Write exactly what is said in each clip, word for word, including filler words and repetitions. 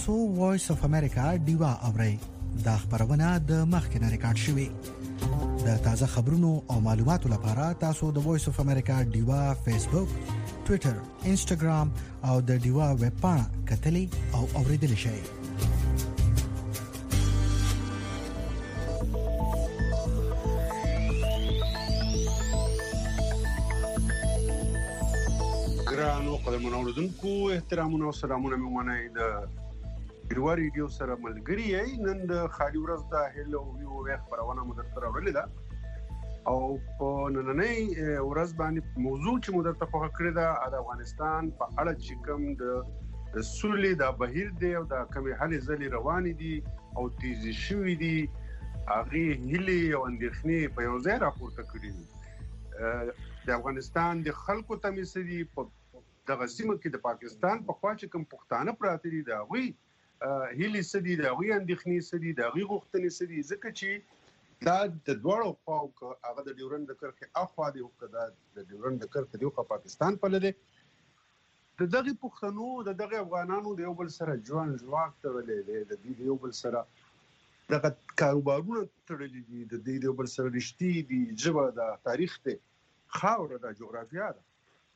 تاسو وایس اف امریکا ډیوا اورئ. دا خبرونه د مخکنه ریکارډ شوې. د تازه خبرونو او معلوماتو لپاره تاسو د وایس اف امریکا ډیوا فیسبوک، ټوئیټر، انسټاګرام او د ډیوا ویب پاڼه کتلی او اوریدل شئ. ګرانو قدرمنو اوریدونکو احترامونه او سلامونه مې ومنئ. د ډیوا ریډیو سره ملګري یې. نن د خالي ورځ د هیلو ویو وی خبرونه مو درته راوړلې ده او په نننۍ ورځ باندې موضوع چې مو درته خوښه کړې ده د افغانستان په اړه چې کوم د سولې د بهیر دی او د کومې هلې ځلې روانې دي او تیزې شوي دي، هغې هیلې او اندېښنې په یو ځای راپورته کړي دي. د افغانستان د خلکو ته مې څه دي، په دغه سیمه کې د پاکستان په خوا چې کوم پښتانه پراته دي د هغوی هیلې څه دي، د هغوی اندېښنې څه دي، د هغوی غوښتنې څه دي، ځکه چې دا د دواړو خواو که هغه د ډیورنډ د کرښې اخوا دی او که دا د ډیورنډ د کرښې د خوا پاکستان پله دی، د دغې پښتنو د دغې افغانانو د یو بل سره ژوند ژواک تړلی دی، د دوی د یو بل سره دغه کاروبارونه تړلي دي، د دوی د یو بل سره رشتې دي، ژبه ده، تاریخ دی، خاوره ده، جغرافیه ده.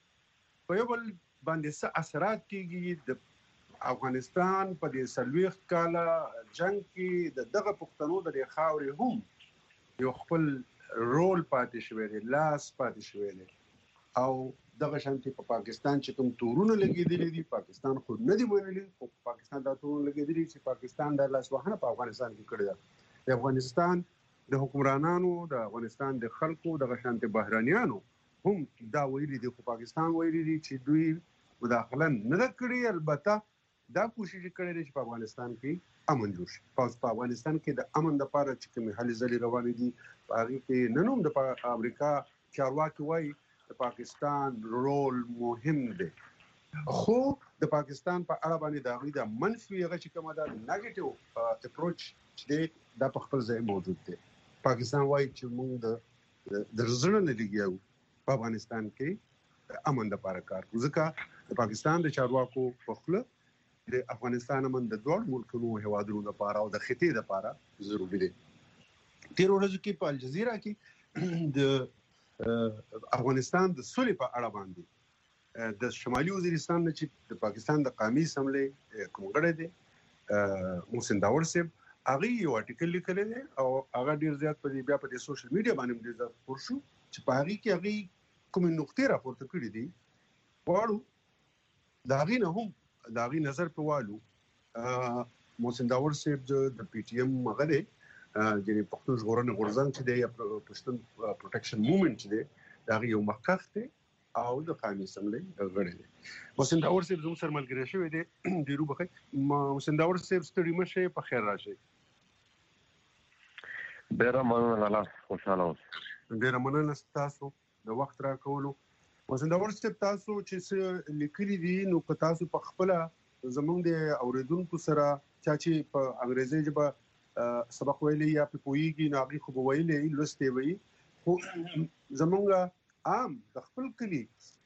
په یو بل باندې څه اثرات کېږي. د افغانستان په دې څلوېښت کاله جنګ کې د دغه پښتنو د دې خاورې هم یو خپل رول پاتې شوی دی، لاس پاتې شوی دی. او دغه شانتي په پاکستان چې کوم تورونه لګېدلي دي، پاکستان خو نه دي منلي، خو پاکستان دا تورونه لګېدلي چې پاکستان د لاسوهنه په افغانستان کې کړې ده. د افغانستان د حکمرانانو، د افغانستان د خلکو، دغه شانتي بهرانیانو هم دا ویلي دي، خو پاکستان ویلي دي چې دوی مداخله نه ده کړې. البته دا کوشش کړی دی چې په افغانستان کې امن جوړ شي. په افغانستان کې د امن لپاره چې کومې هلې ځلې روانې دي، په هغې کې نن هم د امریکا چارواکي وایي د پاکستان رول مهم دی، خو د پاکستان په اړه باندې د هغوی د منفي هغه چې کومه ده نیګیټیو اپروچ چې دی دا په خپل ځای موجود دی. پاکستان وایي چې موږ د د زړه نه لګیا یو په افغانستان کې امن لپاره کار کوو، ځکه د پاکستان د چارواکو په خوله د افغانستان امن د دواړو ملکونو هیوادونو لپاره او د خطې لپاره ضروري دی. تېرو ورځو کې په الجزیره کې د افغانستان د سولې په اړه باندې د شمالي وزیرستان نه چې د پاکستان د قومي اسمبلۍ کوم غړی دی محسن داور صاحب، هغه یو آرټیکل لیکلی دی او هغه ډېر زیات په دې بیا په دې سوشل میډیا باندې ډېر زیات خپور شو چې په هغې کې هغې کومې نقطې راپورته کړي دي. غواړو د هغې نه هم د هغې نظر پرې والو. محسن داور صاحب د پی ټي ایم هغه دی، یعنې پښتون ژغورنې غورځنګ چې دی یا پښتون پروټیکشن موومنټ چې دی د هغې یو مخکښ دی او د قومي اسمبلۍ غړی دی. محسن داور صاحب زموږ سره ملګری شوی دی. ډېر وبخئ محسن داور صاحب، ستړي مه شئ، په خیر راشئ. ډېره مننه لاله، خوشحاله اوسئ. ډېره مننه ستاسو د وخت راکولو. محسن داور صاحب، تاسو چې څه لیکلي دي نو که تاسو په خپله زموږ د اورېدونکو سره چا چې په انګریزي ژبه سبق ویلی یا پرې پوهېږي نو هغې خو به ویلی لوستی به وي، خو زموږ عام د خپل کلي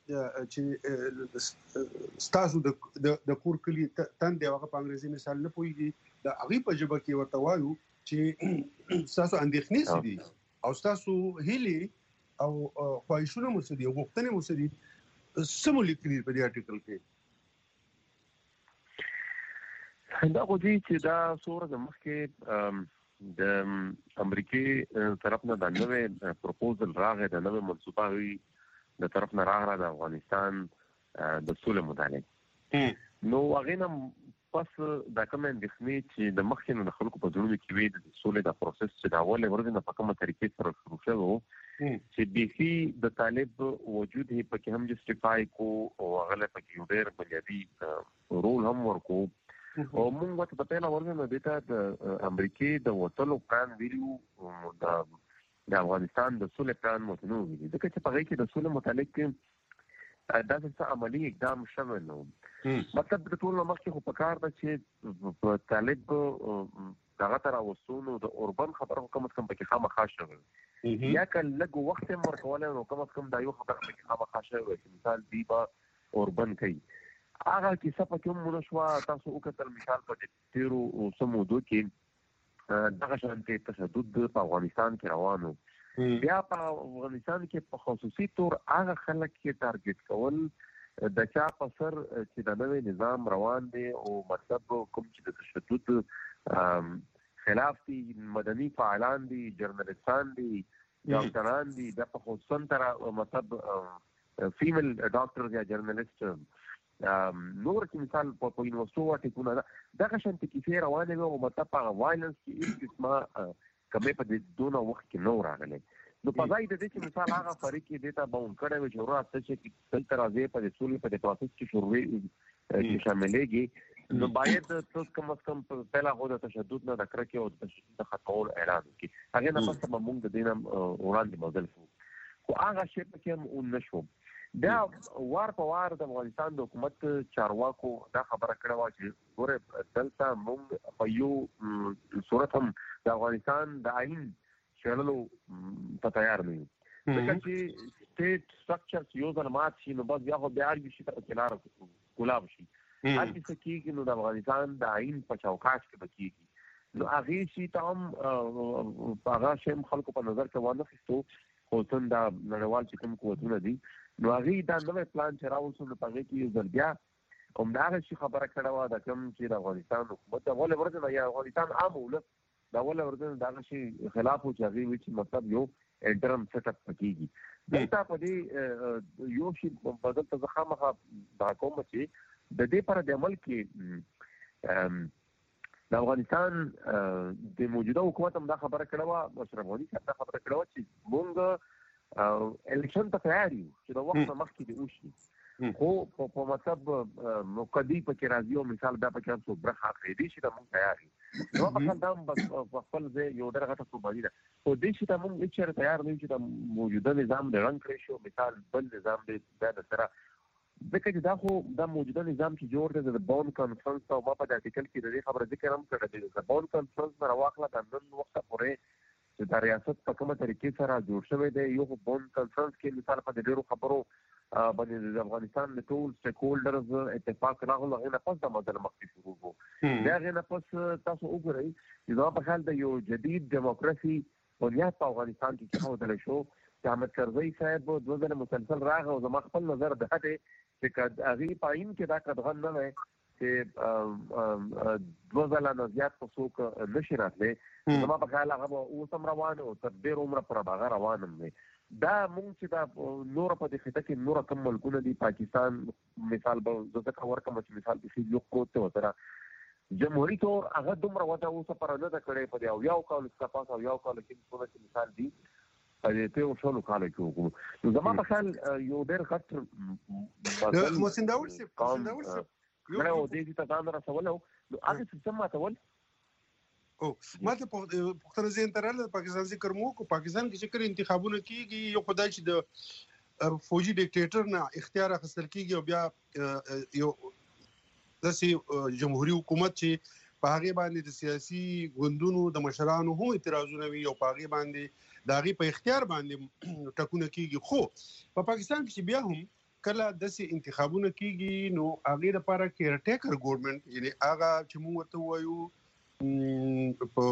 چې ستاسو د کور کلي تن دی هغه په انګریزي مثال نه پوهېږي، د هغې په ژبه کې ورته وایو چې ستاسو اندېښنې څه دي او ستاسو هیلې او خواهشونه مو څه دي او غوښتنې مو څه دي، څه مو لیکلي په دې آرټیکل کې؟ دا خو دي چې دا څو ورځې مخکې د امریکې طرف نه دا نوی پروپوزل راغی، د نوې منصوبه هغوی د طرف نه راغله د افغانستان د سولې متعلق. نو هغې نه پس دا کومه اندېښنې چې د مخکې نه د خلکو په زړونو کې وي د سولې دا پروسس چې د اولې ورځې نه په کومه طریقې سره شروع شوی و چې بیخي د طالب وجود یې پکې هم جسټیفای کو او هغه له پکې یو ډېر بنیادي رول هم ورکو او موږ ورته په پیله ورځ نه دې ته د امریکې د وتلو پلان ویلو، د افغانستان د سولې پلان مو ته نه ویلي، ځکه چې په هغې کې د سولې متعلق داسې څه عملي اقدام شوی نه و. مطلب د ټول نه مخکې خو پکار ده چې په طالب دغه ته راوستو نو د اوربن خبره خو کم از کم پکې خامخا شوې یا که لږ وخت یې ورکولی نو کم از کم دا یو خبره پکې خامخا شوې وه چې مثال دوی به اوربن کوي هغه کیسه په کوم منشوا تاسو وکړل مثال په تیرو سمودو کې دغه شانتي تشدد په افغانستان کې روانو بیا په افغانستان کې په خصوصي تور هغه خلک کې ټارګټ کول د چا په سر چې د نوې نظام روان دی او مطلب کوم چې د تشدد خلاف دي مدني فعالان دي جرنالستان دي ډاکټران دي د په خصوصا تر مطلب فیمیل ډاکټر یا جرنالست نور چې مثال په یونیورسيټو ټیکونه دغه شانتي کیسې روانې وي او مطلب هغه وایلنس کې هیڅ قسمه کمې په دې دونه وخت کې نو راغلی نو په ځای د دې چې مثال هغه فریق کې دیتا باون کړی وي چې ورته چې تل تر راځي په دې ټول په دې پروسس کې شروع کې شاملېږي نو باید تاسو کوم څه کوم پهلا هو د تشدد نه د کرکې او د تشدد د خطول اعلان وکړي هغه نه پس موږ د دینم وړاندې موډل خو هغه شی په کې اون نشو دا وار په وار د افغانستان د حکومت چارواکو دا خبره کړې و چې ګوره دلته موږ په یو صورت هم د افغانستان د آئین چللو په تیار نه یو ځکه چې سټیټ سټرکچر یو ځل مات شي نو بس بیا خو بیا اړ شي ته کلار ګلاب شي هر څه کېږي نو د افغانستان د آئین په چوکاټ کې بکیږي نو هغه شي ته هم هغه شیم خلکو په نظر کې وانه خستو خو څنګه د نړیوال چې کوم قوتونه دي نو هغه دا نوې پلان چې راوځو نو په کې یو ځل بیا کوم دا شي خبره کړه و د کوم چې د افغانستان حکومت د ولې ورته یا افغانستان عام ولس دا ولې ورته دا شي خلاف او چې هغه چې مطلب یو انټرم سیټ اپ کیږي دلته په دې یو شي بدل ته ځخامه دا کوم چې د دې پر د عمل کې د افغانستان د موجوده حکومت هم دا خبره کړه و اشرف غني دا خبره کړه و چې مونږ الیکشن ته تیار یو چې د وخت مخکې دی وشي خو په مطلب مقدی په کې راځي او مثال دا په کې څو برخه خېدي چې د مونږ تیار یو نو په خپل دام په خپل ځای یو درغه ته قرباني ده خو دې چې ته مونږ هیڅ تیار نه یو چې د موجوده نظام د رنګ کړی شو مثال بل نظام دی د سره ځکه چې دا خو د موجوده نظام چې جوړ دی د بون کانفرنس او ما په د آرټیکل کې د دې خبره ذکر هم کړی دی د بون کانفرنس نه راوخله د نن وخت پورې چې د ریاست په کومه طریقې سره جوړ شوی دی یو بون کانفرنس کې مثال په ډیرو خبرو باندې د افغانستان د ټول سټیک هولډرز اتفاق راغله غوښنه پس د مدل مخکې شروع وو دا غوښنه پس تاسو وګورئ چې دا په حال د یو جدید دیموکراسي بنیاد په افغانستان کې کېښودل شو چې احمد کرزي صاحب دوه ځله مسلسل راغی او زما خپل نظر ده چې که هغه پاین کې دا قدغن نه وي چې دوه ځله نه زیات په څوک نشي راتلی زما په خیال هغه اوس هم روان او تر ډېر عمره پورې به هغه روان هم دی دا مونږ چې دا نور په دې خطه کې نور کوم ملکونه دي پاکستان مثال به زه ځکه ورکوم چې مثال کې یو پروت دی ورسره جمهوري طور هغه دومره وده اوسه پر نه ده کړې په دې او یو کال څخه پاس او یو کال کې څونه مثال دي په دې ته ټول کال کې وګورو نو زما په خیال یو ډېر خطر موسنداول سي موسنداول سي نو دې ته دا رسول نو هغه څه ماته او ماته پختنه زین تراله پاکستان ذکر مو کو پاکستان کې چې کړي انتخابونه کیږي یو خدای چې د فوجي ډیکټیټر نه اختیار اخیستل کیږي او بیا یو داسې جمهوریت حکومت چې په هغه باندې د سیاسي ګوندونو د مشرانو هم اعتراضونه وي او په هغه باندې د هغه په اختیار باندې ټکونه کیږي خو په پاکستان کې بیا هم کله داسې انتخابونه کیږي نو هغه لپاره کېر ټیکر ګورنمنت یعنی هغه چې موږ ورته وایو په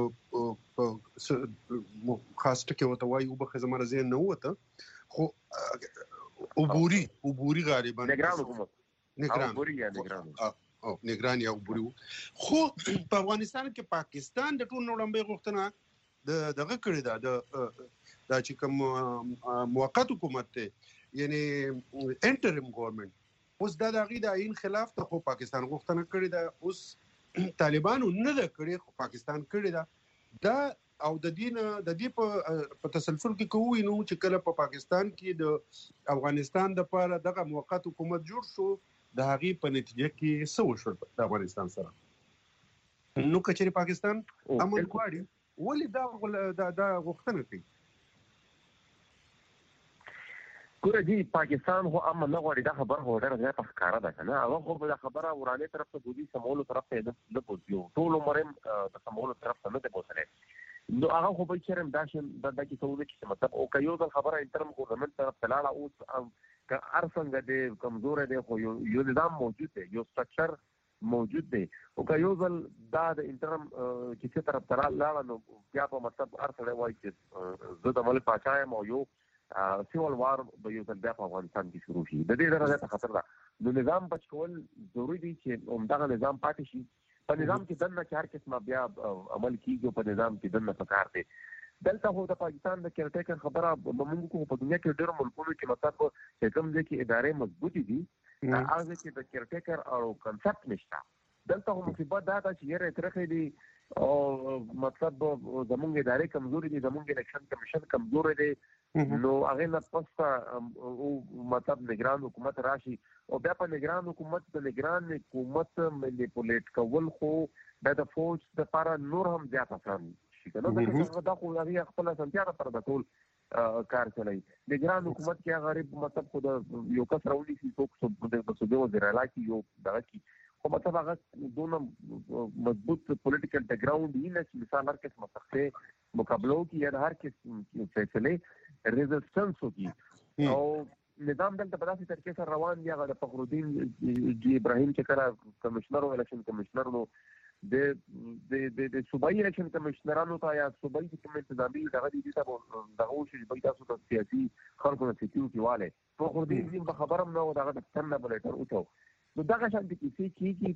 خاص ټکی وته وایو به زموږ ځین نه وته خو عبوري عبوري غالبا نگران حکومت نگران عبوري یا نگران او نگران یا عبوري خو په افغانستان کې پاکستان د ټول نړۍ غوښتنه د دغه کړی دا د دا چې کوم موقت حکومت ته یعنی انټریم ګورنمنت اوس دا د غي د عین خلاف ته خو پاکستان غوښتنه کړی دا اوس طالبانو نه ده کړی خو پاکستان کړی دا دا او د دین د دې په تسلسل کې کوی نو چې کله په پاکستان کې د افغانستان د لپاره دغه موقت حکومت جوړ شو د هغه په نتیجه کې څه وشول د افغانستان سره نو کچري پاکستان امن غواړي ولې دا دا غوښتنه کوي ګوره دی پاکستان خو امن نه غواړي دا خبره هو ډېره زیاته ښکاره ده که نه هغه خو به دا خبره ورانې طرف ته بودي سمولو طرف ته یې نه بوځي ټول عمر یې د سمولو طرف ته نه دی بوتلی نو هغه خو به چېرې هم دا شی دا کیسه وده چې مطلب او که یو ځل خبره انټرم ګورنمنټ طرف ته لاړه اوس که هر څنګه دی کمزوری دی خو یو نظام موجود دی، یو سټرکچر موجود دی. او که یو ځل دا د انټرم کیسې طرف ته لاړه نو بیا په مطلب هر سړی وایي چې زه د ملک پاچا یم او یو سیول وار به یو ځل بیا په افغانستان کې شروع شي. د دې ډېره زیاته خطر ده. نو نظام بچ کول ضروري دي چې همدغه نظام پاتې شي. په نظام کې دننه چې هر قسمه بیا عمل کېږي په نظام کې دننه پکار دی. دلته خو د پاکستان د کیرټیکر خبره موږ کوو په دنیا کې ډېرو ملکونو کې مطلب چې کوم ځای کې ادارې مضبوطې دي هغه کې د کیرټیکر او کنسپټ نشته. دلته خو مصیبت دا ده چې یاره ترخې دي او مطلب زمونږ ادارې کمزوري دي، زمونږ الیکشن کمیشن کمزوري دی. نو هغې نه پسته مطلب نگران حکومت راشي او بیا په نگران حکومت د نگران حکومت منیپولیټ کول خو د فوج دپاره نور هم زیات اسان شي که نه. ځکه دا خو هغې خپله اسانتیا دپاره د ټول کار چلوي. نگران حکومت کې هغه غریب مطلب خو د یو کس راونیسي څوک د صوبې وزیر اعلی کې یو دغه کې خو مطلب هغه دونه مضبوط پولیټیکل بیکګراوند یې نه چې مثال هر قسمه سختۍ مقابله وکړي یا د هر قسم فیصلې ریزسټنس وکړي. او نظام دلته په داسې طریقې سره روان دی. هغه د فخرالدین جی ابراهیم چې کله کمشنر و الیکشن کمشنر نو د د صوبایي الیکشن کمشنرانو ته یا صوبایي چې کوم انتظامي دغه دي ته دغه وشي چې تاسو د سیاسي خلکو نه سیتیو کې واله فخرالدین جی په خبرم نه دغه د څنګه بلیټر اوټو. نو دغه شان د کیسې کېږي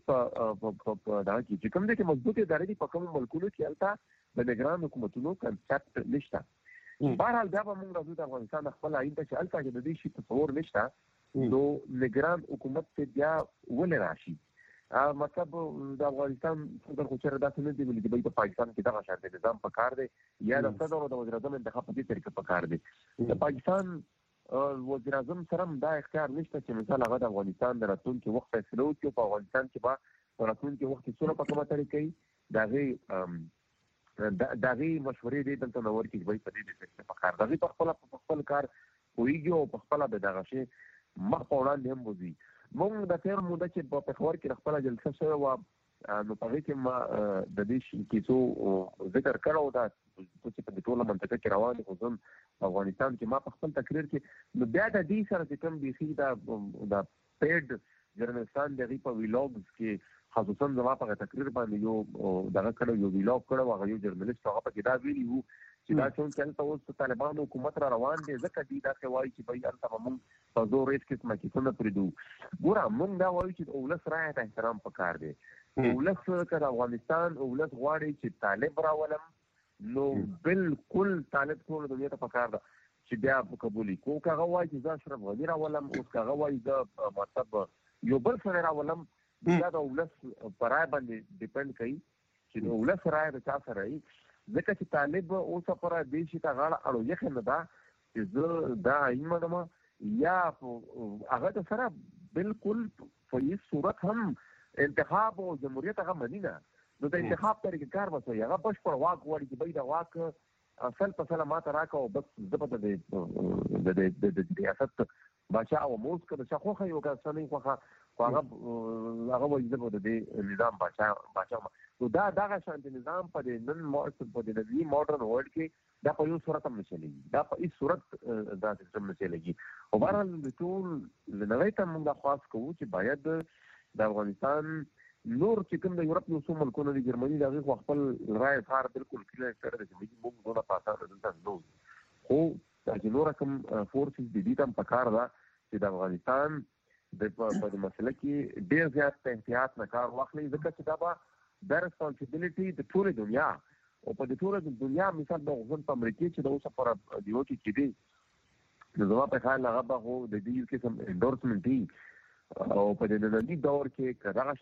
په دغه کې چې کوم ځای کې مضبوط ادارې دي په کومو ملکونو کې هلته د نګران حکومتونو کنسپټ نشته. بهرحال بیا به موږ راځو د افغانستان خپل آیین ته چې هلته کې د دې شي تصور نشته. نو نګران حکومت ته بیا ولې راشي؟ مطلب د افغانستان صدر خو چېرې داسې نه دی ویلي چې په پاکستان کې دغه شان د نظام پکار دی یا د صدر او د وزیر اعظم انتخاب په دې طریقه پکار دی. د پاکستان وزیر اعظم سره هم دا اختیار نشته چې مثال هغه د افغانستان د راتلونکي وخت فیصله وکړي او په افغانستان کې به په راتلونکي وخت کې څومره په کومه طریقه د هغې د هغې مشورې دی دلته نه ورکړي چې باید په دې فکر پکار د هغې په خپله په خپل کار پوهېږي او په خپله به دغه شی مخ په وړاندې هم وځي. موږ د تېر موده چې په پېښور کې خپله جلسه شوې وه نو په هغې کې ما د دې کیسو ذکر کړی و دا چې په دې ټوله منطقه کې روان دي. خو زم په افغانستان کې ما په خپل تقریر کې نو بیا د دې سره چې کوم بیخي دا د پیډ جرنلستان د هغې په ویلاګز کې خصوصا زما په تقریر باندې یو دغه کړی یو ویلاګ کړی و هغه یو جرنلست هغه پکې دا ویلي وو چې دا چون چې هلته اوس طالبانو حکومت را روان دی ځکه دوی داسې وایي چې بهي هلته به مونږ په زور هېڅ قسمه کیسه نه پرېږدو. ګوره مونږ دا وایو چې د ولس رایې ته احترام پکار دی. ولس که د افغانستان ولس غواړي چې طالب راولم نو بالکل طالب ټوله دنیا ته پکار ده چې بیا قبول کړي. که هغه وایي چې زه اشرف غني راولم اوس که هغه وایي زه مطلب یو بل سړی راولم دا د ولس په رایې باندې ډیپنډ کوي چې د ولس رایې د چا سره وي. ځکه چې طالب اوسه پوره دې شي ته غاړه اړو یخې نه ده چې زه دا آیین منم یا هغه د سره بالکل په هېڅ صورت هم انتخاب او جمهوریت هغه مني نه. نو د انتخاب طریقې کار به کوي هغه بشپړ واک غواړي چې بهی د واک سل په سله ماته راکړه او بس زه به د ریاست باچا او موز که د چا خوښه یو که څه نه خوښه خو هغه هغه وایي زه به د دې نظام باچا باچا نو دا دغه شانتي نظام په دې نن په دې نوي ماډرن ورلډ کې دا په یو صورت هم نه چلېږي. دا په هېڅ صورت دا سیسټم نه چلېږي. خو بهرحال د ټول له نړۍ ته موږ دا خواست کوو چې باید د افغانستان نور چې کوم د یورپ یو څو ملکونه دي جرمني د هغې خو خپل رایې اظهار بالکل کلیئر کړی دی چې موږ دونه په اسانه دلته نه وځو. خو دا چې نوره کوم فورسز دي دې ته هم پکار ده چې د افغانستان د په دې مسله کې ډېر زیات احتیاط نه کار واخلي ځکه چې دا به دا ریسپانسیبلټي د ټولې دنیا او په دې ټوله دنیا مثال د غوښتن په امریکې چې د اوسه پوره دیو کې کېدی نو زما په خیال هغه به خو د دې یو قسم انډورسمنټ وي او په دې ننني دور کې که دغه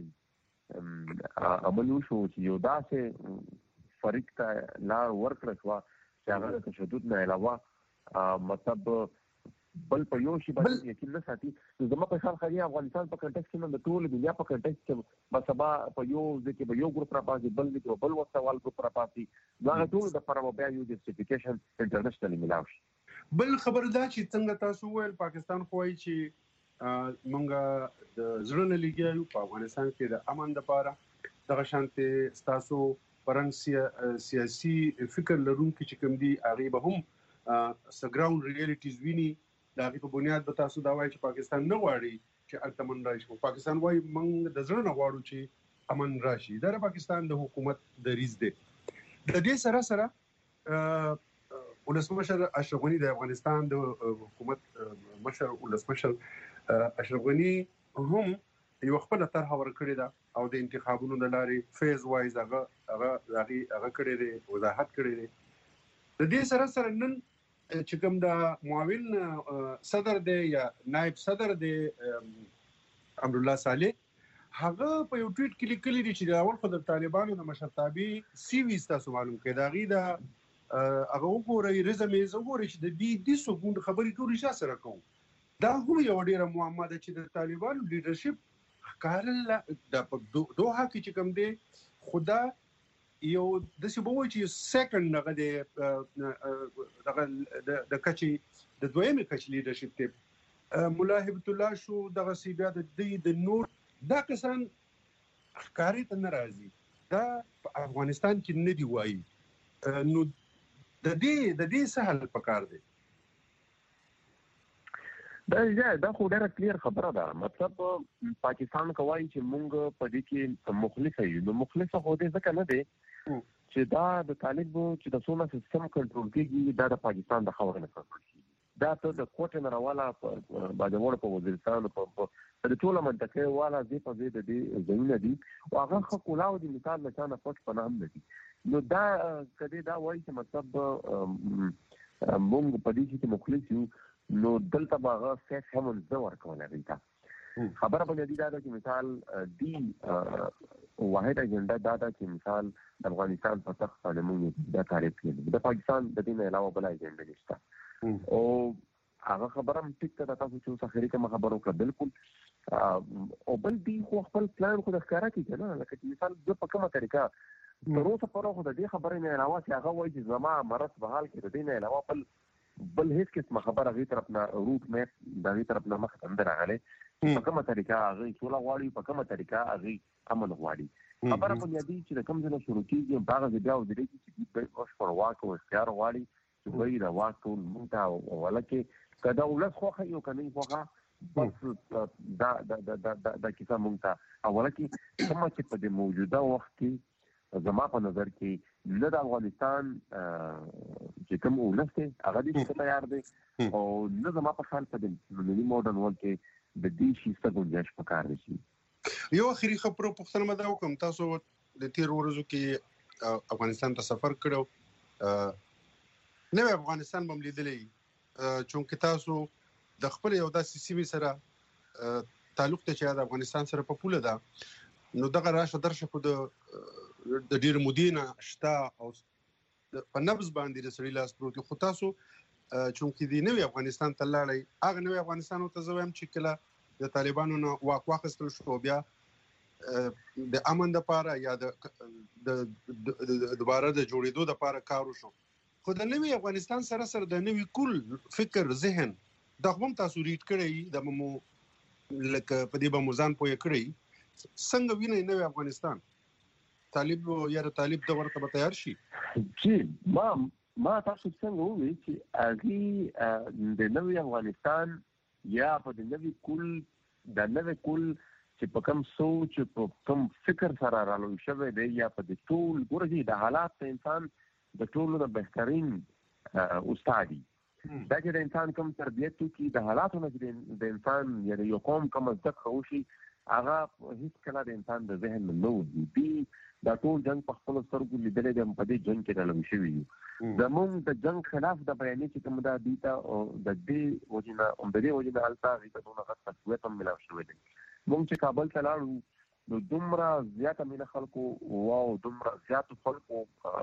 شانتې عمل وشو چې یو داسې فریق ته لار ورکړه شوه چې هغه د تشدد نه علاوه مطلب بل په یو شي باندې یقین نه ساتي. نو زما په خیال خالي افغانستان په کنټکس کې نه د ټول دنیا په کنټکس کې به سبا په یو ځای کې به یو ګروپ راپاسي بل ځای کې بل وسوال ګروپ راپاسي نو هغه ټول دپاره به بیا یو جسټیفیکیشن انټرنیشنلي میلاو شي. بل خبر دا چې څنګه تاسو وویل پاکستان خو وایي چې مونږ د زړه نه لګیا یو په افغانستان کې د امن دپاره دغه شانتې ستاسو پرنګ سیاسي فکر لرونکي چې کوم دي هغې به هم څه ګراوند ریالټیز ویني دا په بنیاد به تاسو دا وایي چې پاکستان نه غواړي چې التمن راشي. پاکستان وایي موږ د زړه نه غواړو چې امن راشي. دا پاکستان د حکومت د ریز دی. د دې سره سره ولسمشر اشرف غنی د افغانستان د حکومت مشر ولسمشر اشرف غنی هم یو خپل طرح ورکړی دا او د انتخابونو د لارې فیز وایز هغه هغه هغه کړی دی وضاحت کړی دی. د دې سره سره نن چې کوم د معاون صدر دی یا نائب صدر دی امرالله صالح هغه په یو ټویټ کې لیکلي دي چې د اول خو د طالبانو د مشرتابي سی وی تاسو معلوم کړئ دا غي دا هغه وګورئ رزمه یې وګورئ چې د دې د سګوند خبرې ټول شا سره کوم. دا هم یو ډیره معما ده چې د طالبانو لیډرشپ کارل د دوه کې چې کوم دی خدا یو د څه بووي چې سیکنډ هغه د دغه د کچي د دویمه کچ لیډرشپ ته مولا هبت الله شو دغه سی بیا د د نور دا کسان ښکاری ته ناراضي. دا په افغانستان کې نه دی وایي. نو د دې د دې سهل پکار دی. دا یا دا خو ډیره کلیر خبره ده. مطلب پاکستان کوي چې مونږ په دې کې مخلص یو. نو مخلص خو دې ځکه نه دی چې دا د طالبو چې د سونا سیستم کنټرول کیږي دا د پاکستان د خاورې نه کنټرول کیږي. دا ته د کوټه نه راواله په باجوړ په وزیرستان په د ټوله منطقه والا دې په دې د دې زمينه دي او هغه خو کولاو دي مثال نشانه پټ پناه هم دي. نو دا کدی دا وایي چې مطلب مونږ په دې کې مخلص یو نو دلته باغه سیټ هم زو ورکول غیتا. خبره په دې دا ده چې مثال دی واحد اجنډا دا ده چې مثال د افغانستان په تخت باندې موږ دا تعریف کړي. د پاکستان د دې نه علاوه بل اجنډا نشته. او هغه خبره هم ټیک ته تاسو چې اوس اخري کوم خبرو کړه بالکل او بل دی خو خپل پلان خو د ښکارا کیږي نه لکه چې مثال د په کومه طریقه تر اوسه پر خو د دې خبرې نه علاوه چې هغه وایي چې زما مرض په حال کې د دې نه علاوه بل بل هیڅ قسم خبره غي طرف نه روټ میپ د غي طرف نه مخ اندر راغله په کومه طریقه هغه ټول غواړي په کومه طریقه هغه عمل غواړي. خبره په دې چې د کوم ځای شروع کیږي باغ دې بیا ودرې چې د اوس پر واک او اختیار غواړي چې وایي دا واک ټول مونږ ولکه کدا ولس خو یو کني خو بس دا دا دا دا دا کیسه مونږ ته اوله کې کومه چې په دې موجوده وخت کې زما په نظر کې نه د افغانستان چې کوم ولسته هغه دې تیار دي او نه زما په خیال په دې ملي ماډرن ورلد کې د دې شي څه گنجائش پکار دي. یو اخري خبرو پښتنه مده وکم تاسو د تیر ورځو کې افغانستان ته سفر کړو نو افغانستان بم لیدلې چونکه تاسو د خپل یو داسې سیمې سره تعلق ته چې د افغانستان سره په پوله ده نو دغه راشه درشه خو د د ډیر مدینه شتا او په نبض باندې د سړي لاس پروت خو تاسو چونکه دی نوې افغانستان ته لاړی هغه نوې افغانستان ته زویم چې کله د طالبانو نه واک واخیستل شو بیا د امن لپاره یا د دوباره د جوړېدو لپاره کار وشو خو د نوې افغانستان سره سره د نوې کل فکر ذهن د هم تاسو ریډ کړی د مو لکه په دې به موزان پوي کړی څنګه ویني نوې افغانستان طالب یا طالب د ورته تیار شي چې ما ما تاسو څنګه وایي چې اغي د نوې افغانستان یا په د نوې کل د نوې کل چې په کوم سوچ په کوم فکر سره رالوي شوی دی یا په د ټول ګورځي د حالات ته انسان د ټولو د بهترین استادي دا چې د انسان کوم تربیت کوي د حالاتو نه د انسان یا یو قوم کوم زده خوشي هغه هیڅ کله د انسان د ذهن نه وځي دی دا ټول جنگ په خپل سترګو لیدل د په دې جنگ کې رالوي شوی زموږ د جنگ خلاف د بیانې چې کوم دا دیتا او د دې وجنه هم د دې وجنه حالت هغه ته دغه تقویت هم ملاو شوی دی موږ چې کابل ته لاړو نو دومره زیاته مینه خلکو واو دومره زیات خلکو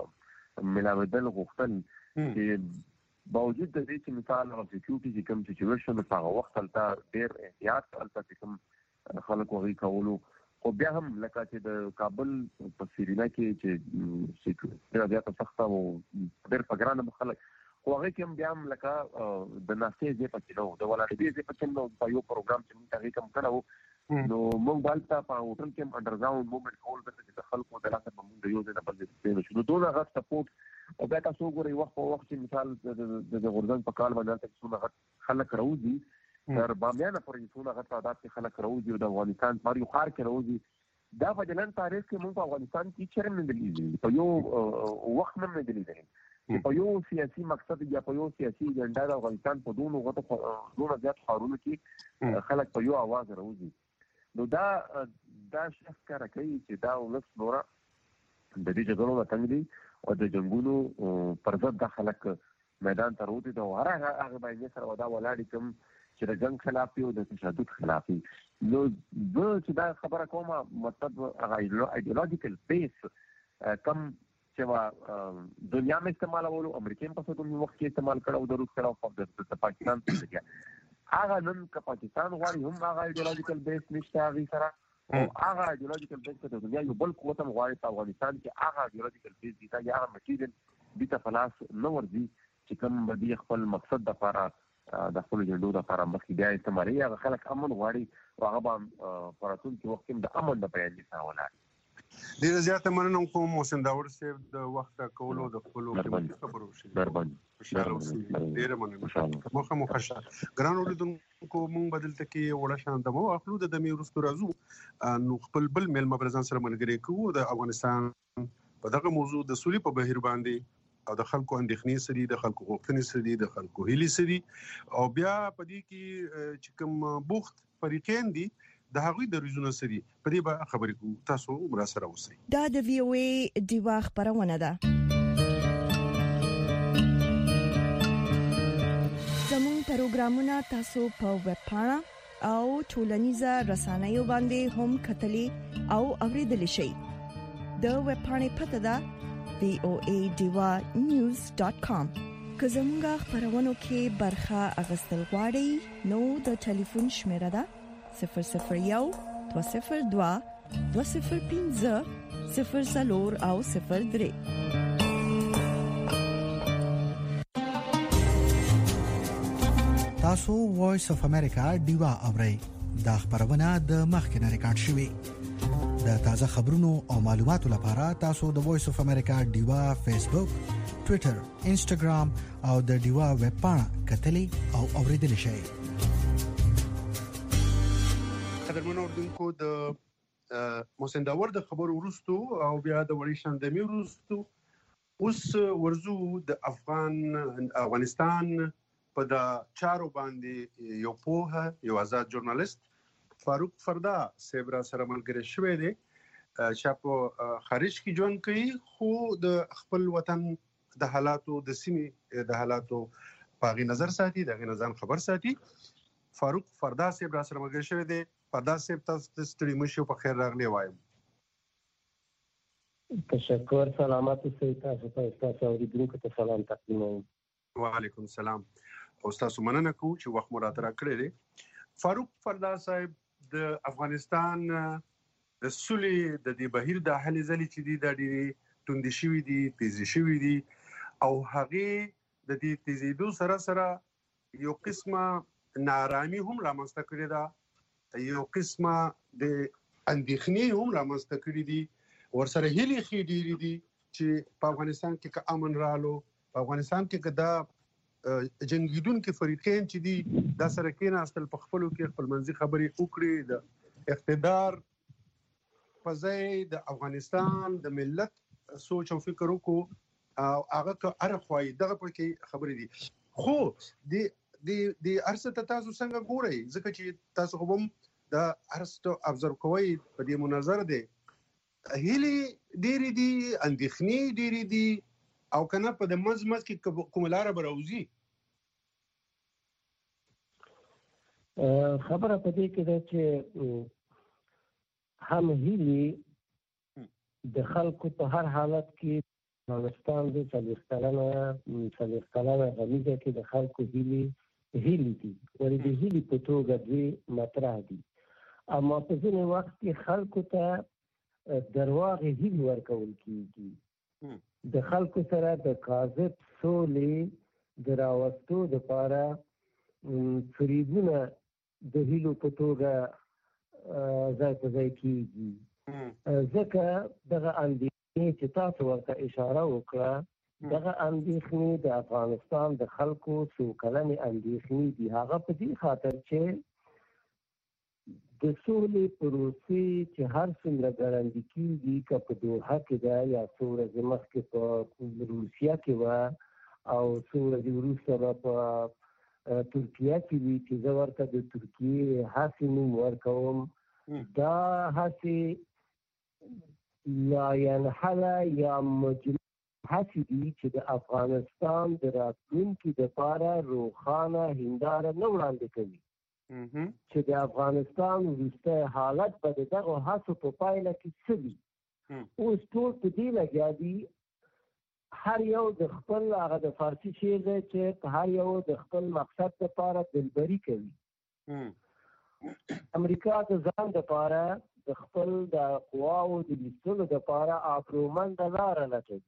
ملاودل غوښتل چې باوجود د دې چې مثال او سکیورټي چې کوم سچويشن په هغه وخت تلته ډېر احتیاط تلته کوم خلکو غي کولو خو بیا هم لکه چې د کابل په سیرینا کې چې سکیورټي زیاته سخته او ډېر پګرانه خلک خو هغه کوم بیا هم لکه د ناسې ځای پکې نو د ولاړې دې ځای پکې نو په یو پروګرام چې موږ هغه کوم کړو نو موږ بالته په هوټل کې انډرګراوند موومېنټ کول د چې خلکو د لاسه په موږ یو ځای نه بل ځای شنو دوه هغه سپورټ او بیا تاسو ګورئ وخت په وخت چې مثال د غورځنګ په کال باندې تاسو نه خلک راوځي تر بامیان پورې ټول هغه تعداد کې خلک راوځي او د افغانستان په یو ښار کې راوځي. دا په جلن تاریخ کې موږ په افغانستان کې چیرې نه دي په یو وخت نه نه دي په یو سیاسي مقصد یا په یو سیاسي اجنډا د افغانستان په دوه غوټو دوه زیات ښارونو کې خلک په یو आवाज راوځي. نو دا دا شخص کار کوي چې دا ولس نور د دې جګړو نه تنګ دي او د جنگونو پر ضد د خلک میدان ته راوځي. دا هغه هغه باندې سره ودا ولاړ کوم چې د جنگ خلاف او د تشدد خلاف. نو زه چې دا خبره کوم مطلب هغه ایډیولوژیکل بیس کم چې دنیا میں استعمال اولو امریکا په څه وخت کې استعمال کړو د روس کړو په پاکستان کې هغه نن که پاکستان غواړي هم هغه ایډیولوژیکل بیس نشته هغه سره او هغه ایډیولوژیکل بیس د دنیا یو بل قوت هم غواړي په افغانستان کې هغه ایډیولوژیکل بیس دي چې هغه مټیریل دي ته فلاس نو ورځي چې کوم بدی خپل مقصد د لپاره د خپل جنډو د لپاره مخکې بیا استعمالي هغه خلک امن غواړي او هغه به پراتون کې وخت کې د امن د بیان دي ساوله. ډیر زیاته مننه کوم محسن داور صاحب د وخت کولو د خپل خبرو شي مهرباني ډیر مننه مخه مخشه ګران اوریدونکو مونږ بدلته کې وړه شان د مو خپل د دمي ورستو راځو نو خپل بل میل مبرزان سره ملګری کوو د افغانستان په دغه موضوع د سولې په بهیر باندې او د خلکو اندېښنې سړي د خلکو غوښتنې سړي د خلکو هیلې سړي او بیا په دې کې چې کوم بوخت فریقین دي د هغوی د ریزونو سړي په دې به خبرې کوو. تاسو مرا سره اوسئ. دا د وی او ای دیوا خبرونه ده. زموږ پروګرامونه تاسو په ویب پاڼه او ټولنیزه رسنیو باندې هم کتلی او اوریدلی شئ. د ویب پاڼې پته ده وی او ای دیوا نیوز ډاټ کام. که زموږ خبرونو کې برخه اغوستل غواړئ نو د ټلیفون شمیره ده صفر صفر یو دو صفر دو دو صفر پنځه صفر څلور او صفر درې. تاسو وایس اف امریکا دیوا اورئ دا خبرونه د مخکنه ریکارډ شوې. د تازه خبرونو او معلوماتو لپاره تاسو د وایس اف امریکا دیوا فیسبوک، ټوئیټر، انسټاګرام او د دیوا ویب پاڼه کتلی او اوریدلی شئ. قدرمنو اوردونکو د محسن داور د خبرو ورستو او بیا د وړي شاندمي ورستو اوس ورزو د افغان افغانستان په د چارو باندې یو پوهه یو آزاد ژورنالیست فاروق فردا سیبرا سره ملګری شوی دی چې په خارج کې ژوند کوي خو د خپل وطن د حالاتو د سیمې د حالاتو په غي نظر ساتي دغه نظام خبر ساتي. فاروق فردا سیبرا سره ملګری شوی دی. فردا سیب تاسو ستړي مشو په خیر راغلی وایم. تشکر سلامات اوسئ. تاسو ته تاسو اوریدونکو ته سلام تقدیموم. وعلیکم السلام. او تاسو مننه کوم چې وخت مو راته راکړی دی. فاروق فردا صاحب د افغانستان د سولې د دې بهیر د حل ځلې چې دي د ډېری توندې شوي دي تیزې شوي دي او هغه د دې تیزېدو سره سره یو قسمه نارامي هم رامنځته کړې ده یو قسمه د اندېښنې هم رامنځته کړې دي ورسره هیلې خې ډېرې دي چې په افغانستان کې که امن رالو په افغانستان کې که دا جنګیدونکو فریقین چې دي دا سره کېناستل په خپلو کې خپل منځي خبرې وکړي د اقتدار په ځای د افغانستان د ملت سوچ او فکر وکړو او هغه که هر خوای دغه پکې خبرې دي. خو د د د ارسته تاسو څنګه ګورئ ځکه چې تاسو هم د ارسته ابزرو کوي په دې مناظره دي هلي ډېری دي اندېښنې ډېری دي او کنه په د مز مز کې کوم لار براوزي. خبره په دې کې ده چې هم هلي د خلکو په هر حالت کې افغانستان د څلور کلنه څلور کلنه غمیزه کې د خلکو هلي هیلې دي ولې د هیلې په توګه دوی مطرح دي اما په ځینې وخت کې خلکو ته درواغې هیلې ورکول کېږي. د خلکو سره د کاذب سولې د راوستو دپاره فریبونه د هیلو په توګه ځای په ځای کېږي ځکه دغه اندېښنې چې تاسو ورته اشاره وکړه دغه اندېښنې د افغانستان د خلکو څو کلنې اندېښنې دي. هغه په دې خاطر چې د سولې پروسې چې هر څومره ګړندي کېږي، که په دوحه کې ده یا څو ورځې مخکې په روسیه کې وه او څو ورځې وروسته به په ترکیه کې وي، چې زه ورته د ترکیې هڅې نوم ورکوم. دا هڅې لا ینحله یا مجموع هڅې دي چې د افغانستان د راتلونکي دپاره روښانه هنداره نه وړاندې کوي، چې د افغانستان وروستی حالت به د دغو هڅو په پایله کې څه وي. اوس ټول په دې لګیا دي، هر یو د خپل هغه د فارسي شعر دی چې هر یو د خپل مقصد دپاره دلبري کوي. امریکا د ځان دپاره د خپل د قواو د لیستلو دپاره ابرومنده لاره لټوي.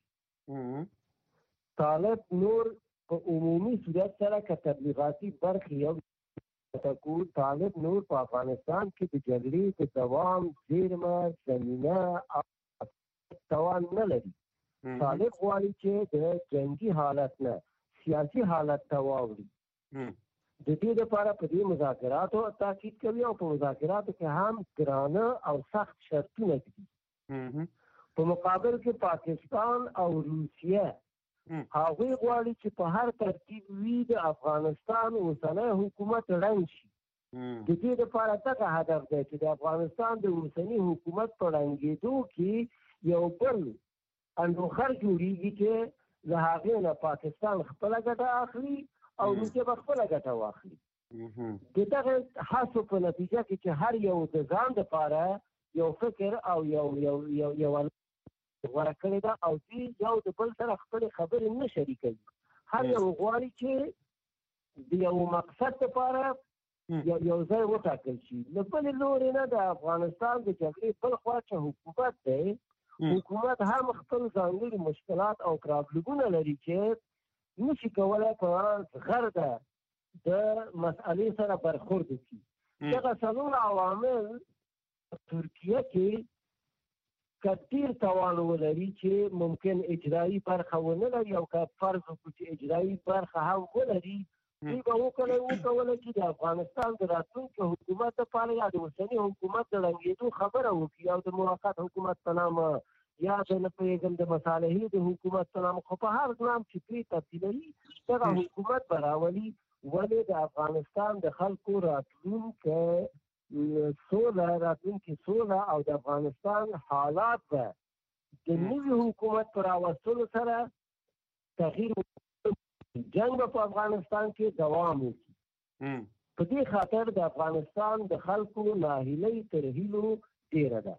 طالب نور په عمومي صورت سره که تبلیغاتي برخې یو تکو، طالب نور په افغانستان کې د جګړې د دوام زیرمه زمینه او توان نه لري. طالب غواړي چې د جنګي حالت نه سیاسي حالت ته واوړي. د دې لپاره په دې مذاکراتو تاکید کوي او په مذاکراتو کې هم ګرانه او سخت شرطونه دي. په مقابل کې پاکستان او روسیه هغوی غواړي چې په هر ترتیب وي د افغانستان اوسنی حکومت ړنګ شي. د دې لپاره دغه هدف دی چې د افغانستان د اوسني حکومت په ړنګېدو کې یو بل انډوخر جوړېږي چې له هغې نه پاکستان خپله ګټه اخلي او روسیه به خپله ګټه واخلي. د دغه هڅو په نتیجه کې چې هر یو د ځان دپاره یو فکر او یو یو یو یو غوره کړې ده او دوی یو د بل سره خپلې خبرې نه شریکوي. هر یو غواړي چې د یو مقصد لپاره یو ځای وټاکل شي. له بلې لورې نه د افغانستان د جګړې بل خوا چې حکومت دی، حکومت هم خپل ځانګړي مشکلات او پرابلمونه لري چې نشي کولی په غرده د مسئلې سره برخورد وکړي. دغه څلور عوامل ترکیه کې که ډېر توان ولري چې ممکن اجرایي برخه ونه لري او که فرض وکړو چې اجرایي برخه هم ولري، دوی به وکړی وکولی چې د افغانستان د راتلونکي حکومت لپاره یا د اوسني حکومت د ړنګېدو خبره وکړي او د موقت حکومت په نامه یا د نه پوهېږم د مصالحې د حکومت په نامه، خو په هر نام چې پرې تبدیلوي دغه حکومت به راولي. ولې د افغانستان د خلکو راتلونکی سوله راتلونکي سوله او د افغانستان حالات به د نوي حکومت په راوستلو سره تغییر، جنګ به په افغانستان کې دوام وکړي. په دې خاطر د افغانستان د خلکو ناهیلۍ تر هیلو ډېره ده.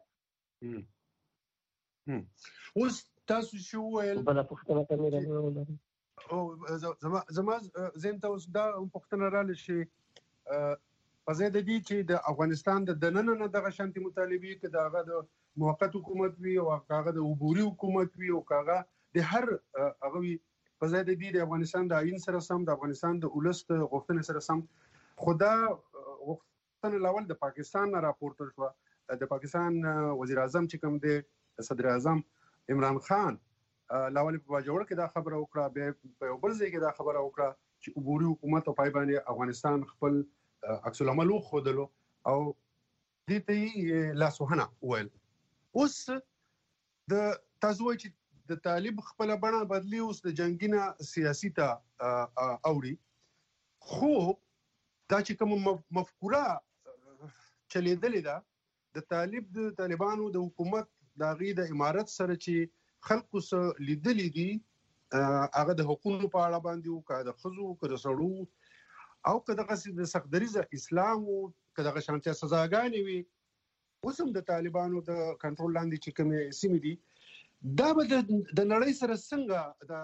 اوس تاسو چې وویل بله پوښتنه ته مې راغله زما ذهن ته اوس دا پوښتنه راغله چې په ځای د دې چې د افغانستان د دننه نه دغه شانتي مطالبې که د هغه د موقت حکومت وي او که هغه د عبوري حکومت وي او که هغه د هر هغه وي، په ځای د دې د افغانستان د آیین سره سم، د افغانستان د ولس د غوښتنې سره سم. خو دا غوښتنه لاول د پاکستان نه راپورته شوه. د پاکستان وزیر اعظم چې کوم دی، صدر اعظم عمران خان، لاول په باجوړ کې دا خبره وکړه، بیا په یو بل ځای کې دا خبره وکړه چې عبوري حکومت او پای باندې افغانستان خپل عکس العمل وښودلو او دې ته یې لاسوهنه وویل. اوس د تاسو وایئ چې د طالب خپله بڼه بدلي، اوس د جنګي نه سیاسي ته اوړي. خو دا چې کومه مفکوره چلېدلې ده د طالب د طالبانو د حکومت د هغې د امارت سره چې خلکو څه لیدلي دي، هغه د حقونو په اړه باندې وو، که د ښځو که د سړو او که دغسې د سختدریځه اسلام وو، که دغه شانتیا سزاګانې وي، اوس هم د طالبانو د کنټرول لاندې چې کومې سیمې دي، دا به د نړۍ سره څنګه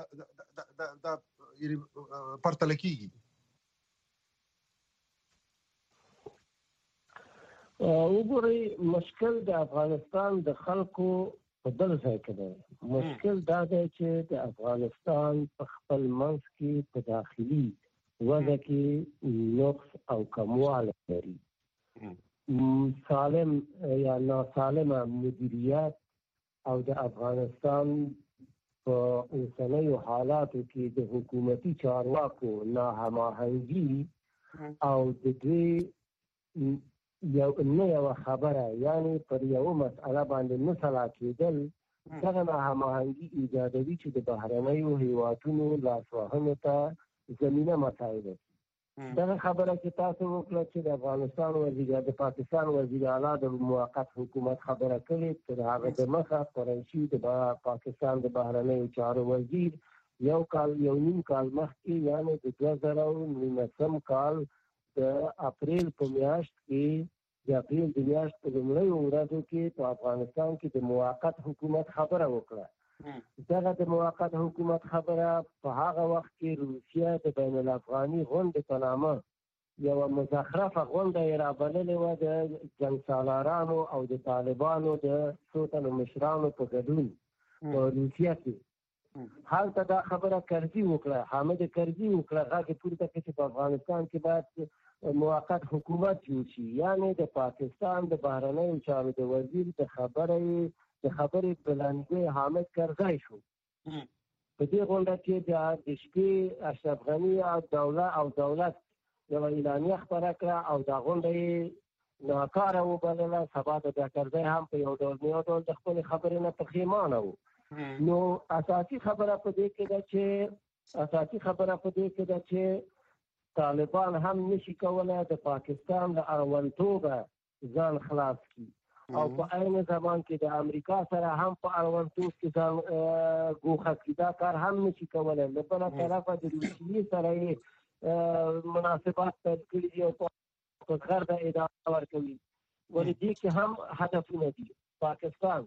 پرتله کېږي؟ وګورئ، مشکل د افغانستان د خلکو په بل ځای کې دی. مشکل دا دی چې د افغانستان په خپل منځ کې په داخلي وضع کې نقص او کموالی لري. سالم یا ناسالمه مدیریت او د افغانستان په اوسنیو حالاتو کې د حکومتي چارواکو ناهماهنګي او د دوی یو نه یوه خبره یعنې پر یوه مسئله باندې نه سلا کېدل دغه ناهماهنګي ایجادوي چې د بهرنیو هیوادونو لاسوهنو ته زمینه مساعده کړي. دغه خبره چې تاسو وکړه چې د افغانستان وزیر د پاکستان وزیر اعلی د موقت حکومت خبره کړې تر هغه دمخه قریشي د پاکستان د بهرنیو چارو وزیر یو کال یو نیم کال مخکې یعنې د دوه زره نولسم کال د اپریل په میاشت کې د اپریل د میاشت په لومړیو ورځو کې په افغانستان کې د موقت حکومت خبره وکړه. دغه د موقت حکومت خبره په هغه وخت کې روسیه د بین الافغاني غونډې په نامه یوه مزخرفه غونډه یې رابللې وه د جنګ سالارانو او د طالبانو د څو تنو مشرانو په ګډون په روسیه کې. هلته دا خبره کرزي وکړه، حامد کرزي وکړه غږ یې پورته کړ چې په افغانستان کې باید موقت حکومت جوړ شي، یعنې د پاکستان د بهرنیو چارو د وزیر د خبرې د خبرې بلندګي حامد کرزی شو. په دې غونډه کې د شپې اشرف غني او دولت او دولت یوه اعلامیه خپره کړه او دا غونډه یې ناکاره وبلله. سبا د بیا کرزی هم په یو ډول یو ډول د خپلې خبرې نه پښیمانه و. نو اساسي خبره په دې کې ده چې اساسي خبره په دې کې ده چې طالبان هم نشي کولی د پاکستان له اړوندتوبه ځان خلاص کړي او په عین زمان کې د امریکا سره هم په اړوندتوب کې ځان ګوښه کړي. دا کار هم نشي کولی. له بله طرفه د روسیې سره یې مناسبات پیل کړي دي او په غربه ادامه ورکوي. ولې دې کې هم هدفونه دي. پاکستان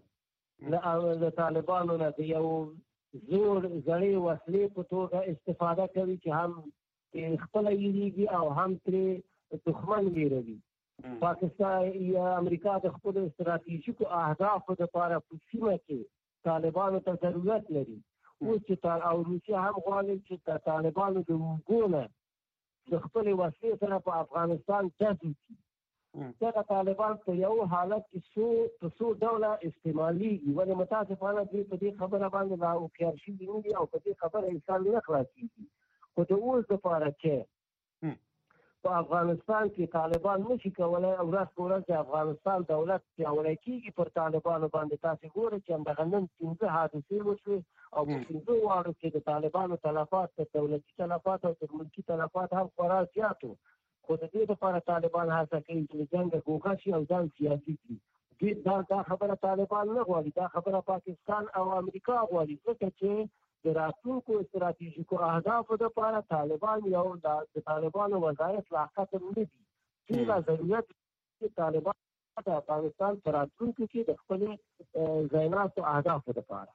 له طالبانو نه د یو زور زړې وسلې په توګه استفاده کوي چې هم خپله ویریږي او هم ترې دښمن ویروي. پاکستان یا امریکا د خپلو استراتیژیکو اهدافو لپاره په سیمه کې طالبانو ته ضرورت لري. اوس چې او روسیه هم غواړي چې د طالبانو د اوږو نه د خپلې وسلې سره په افغانستان ډز وکړي. دغه طالبان په یو حالت کې څو په څو ډوله استعمالېږي. ولې متاسفانه دوی په دې خبره باندې لا هوښیار شوي نه دي او په دې خبره انسان نه خلاصېږي. خو د اوس دپاره چې په افغانستان کې طالبان نشي کولی او ورځ په ورځ د افغانستان دولت پیاوړی کېږي پر طالبانو باندې. تاسې ګورئ چې همدغه نن پنځه حادثې وشوې او په پنځو واړو کې د طالبانو تلفات تر دولتي تلفات او تر ملکي تلفات هم خورا زیات و. خو د دې لپاره طالبان هڅه کوي چې له جنګه ګوښه شي او ځان سیاسي کړي. دا دا خبره طالبان نه غواړي، دا خبره پاکستان او امریکا غواړي، ځکه چې د راتلونکو استراتیژیکو اهدافو لپاره طالبان یو د طالبانو وظایف لا ختم نه دي. ټوله ضرورت چې طالبان د افغانستان په راتلونکي کې د خپلې ځایناستو اهدافو لپاره.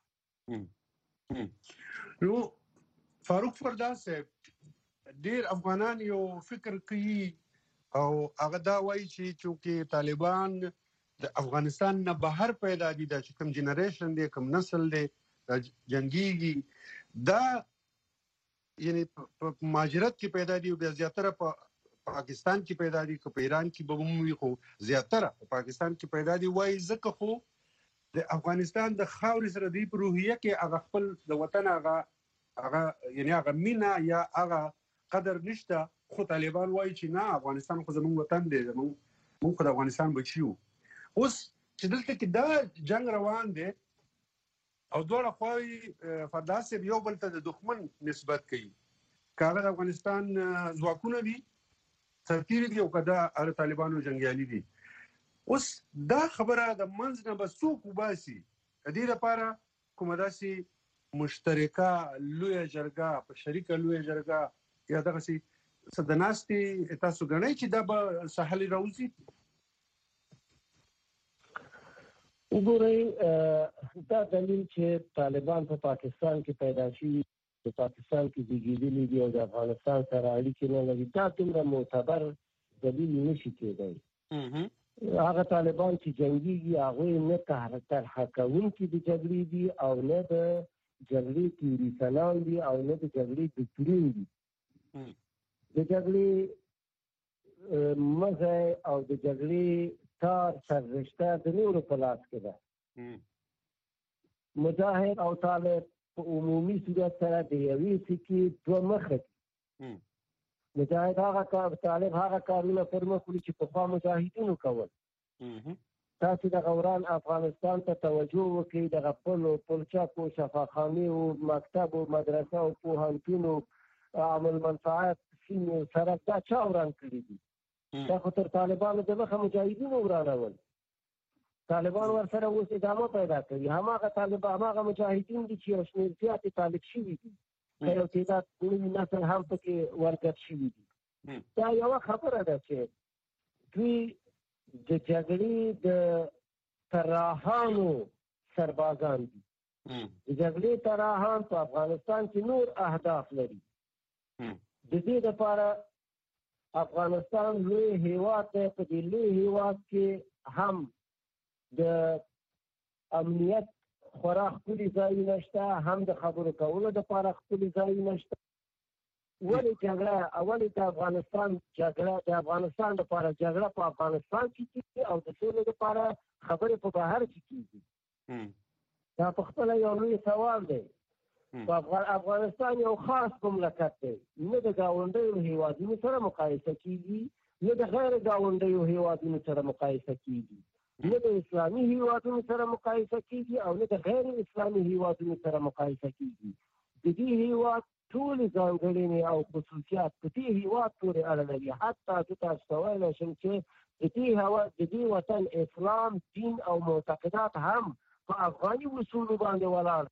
نو فاروق فردا صاحب ډېر افغانان یو فکر کوي او هغه دا وایي چې چونکې طالبان د افغانستان نه بهر پیدا دي، دا چې کوم جنریشن دی کوم نسل دی جنګیږي دا یعنی په مهاجرت کې پیدا دي او بیا زیاتره په پاکستان کې پیدا دي، که په ایران کې به هم وي خو زیاتره په پاکستان کې پیدا دي. وایي ځکه خو د افغانستان د خاورې سره دوی په روحیه کې هغه خپل د وطن هغه هغه یعنی هغه مینه یا هغه قدر نشته. خو طالبان وایي چې نه افغانستان خو زموږ وطن دی، زموږ موږ خو د افغانستان بچي یو. اوس چې دلته کې دا جنګ روان دی او دواړه خواوې فردا صاحب یو بل ته د دښمن نسبت کوي، که هغه د افغانستان ځواکونه دي سرتیري دي او که دا هغه طالبانو جنګیالي دي. اوس دا خبره د منځ نه به څوک وباسي؟ د دې لپاره کومه داسې مشترکه لویه جرګه په شریکه لویه جرګه یا دغسې څه د ناستې تاسو ګڼئ چې دا به سهل راوځي؟ وګورئ دا دلیل چې طالبان په پاکستان کې پیدا شوي، په پاکستان کې زیږېدلي دي او د افغانستان سره اړیکې نه لري، دا دومره معتبر دلیل نشي کېدی. هغه طالبان چې جنګېږي هغوی نه طرحه کوونکي د جګړې دي او نه د جګړې تیوریسنان دي او نه د جګړې دکتورین دي. د جګړې مزه او د جګړې تار سررشته د نورو په لاس کې ده. مجاهد او طالب په عمومي صورت سره د یوې سکې دوه مخه دي. مجاهد هغه کار طالب هغه کارونه پر مخ وړي چې پخوا مجاهدینو کول. تاسو د غوران افغانستان ته توجه وکړئ، دغه پلو پلچکو شفاخانې او مکتب او مدرسه او پوهنتون او عامل منفعت سیمې سړک دا چا وران کړي دي؟ دا خو تر طالبانو د مخه مجاهدینو ورانول. طالبان ورسره اوس ادامه پیدا کوي. هماغه طالبان هماغه مجاهدین دي چې یو شمېر زیات طالب شوي دي، که یو تعداد نوي نسل هم پکې ورګډ شوي دي. دا یوه خبره ده چې دوی د جګړې د طراحانو سربازان دي. د جګړې طراحان په افغانستان کې نور اهداف لري. د دې لپاره افغانستان لوی هیواد دی. په دې لوی هیواد کې هم د امنیت خورا ښکلي ځایونه شته، هم د خبرو کولو دپاره ښکلي ځایونه شته. ولې جګړه ولې د افغانستان جګړه د افغانستان لپاره جګړه په افغانستان کې کېږي او د سولې لپاره خبرې په بهر کې کېږي؟ دا په خپله یو لوی سوال دی. په افغانستان یو خاص مملکت دی، نه د ګاونډیو هیوادونو سره مقایسه کېږي، نه د غیر ګاونډیو هیوادونو سره مقایسه کېږي، نه د اسلامي هیوادونو سره مقایسه کېږي او نه د غیر اسلامي هیوادونو سره مقایسه کېږي. د دې هیواد ټولې ځانګړنې او خصوصیات په دې هیواد پورې اړه لري. حتی زه تاسو ته ویلی شم چې د دې هیواد د دې وطن اسلام دین او معتقدات هم په افغاني اصولو باندې ولاړ.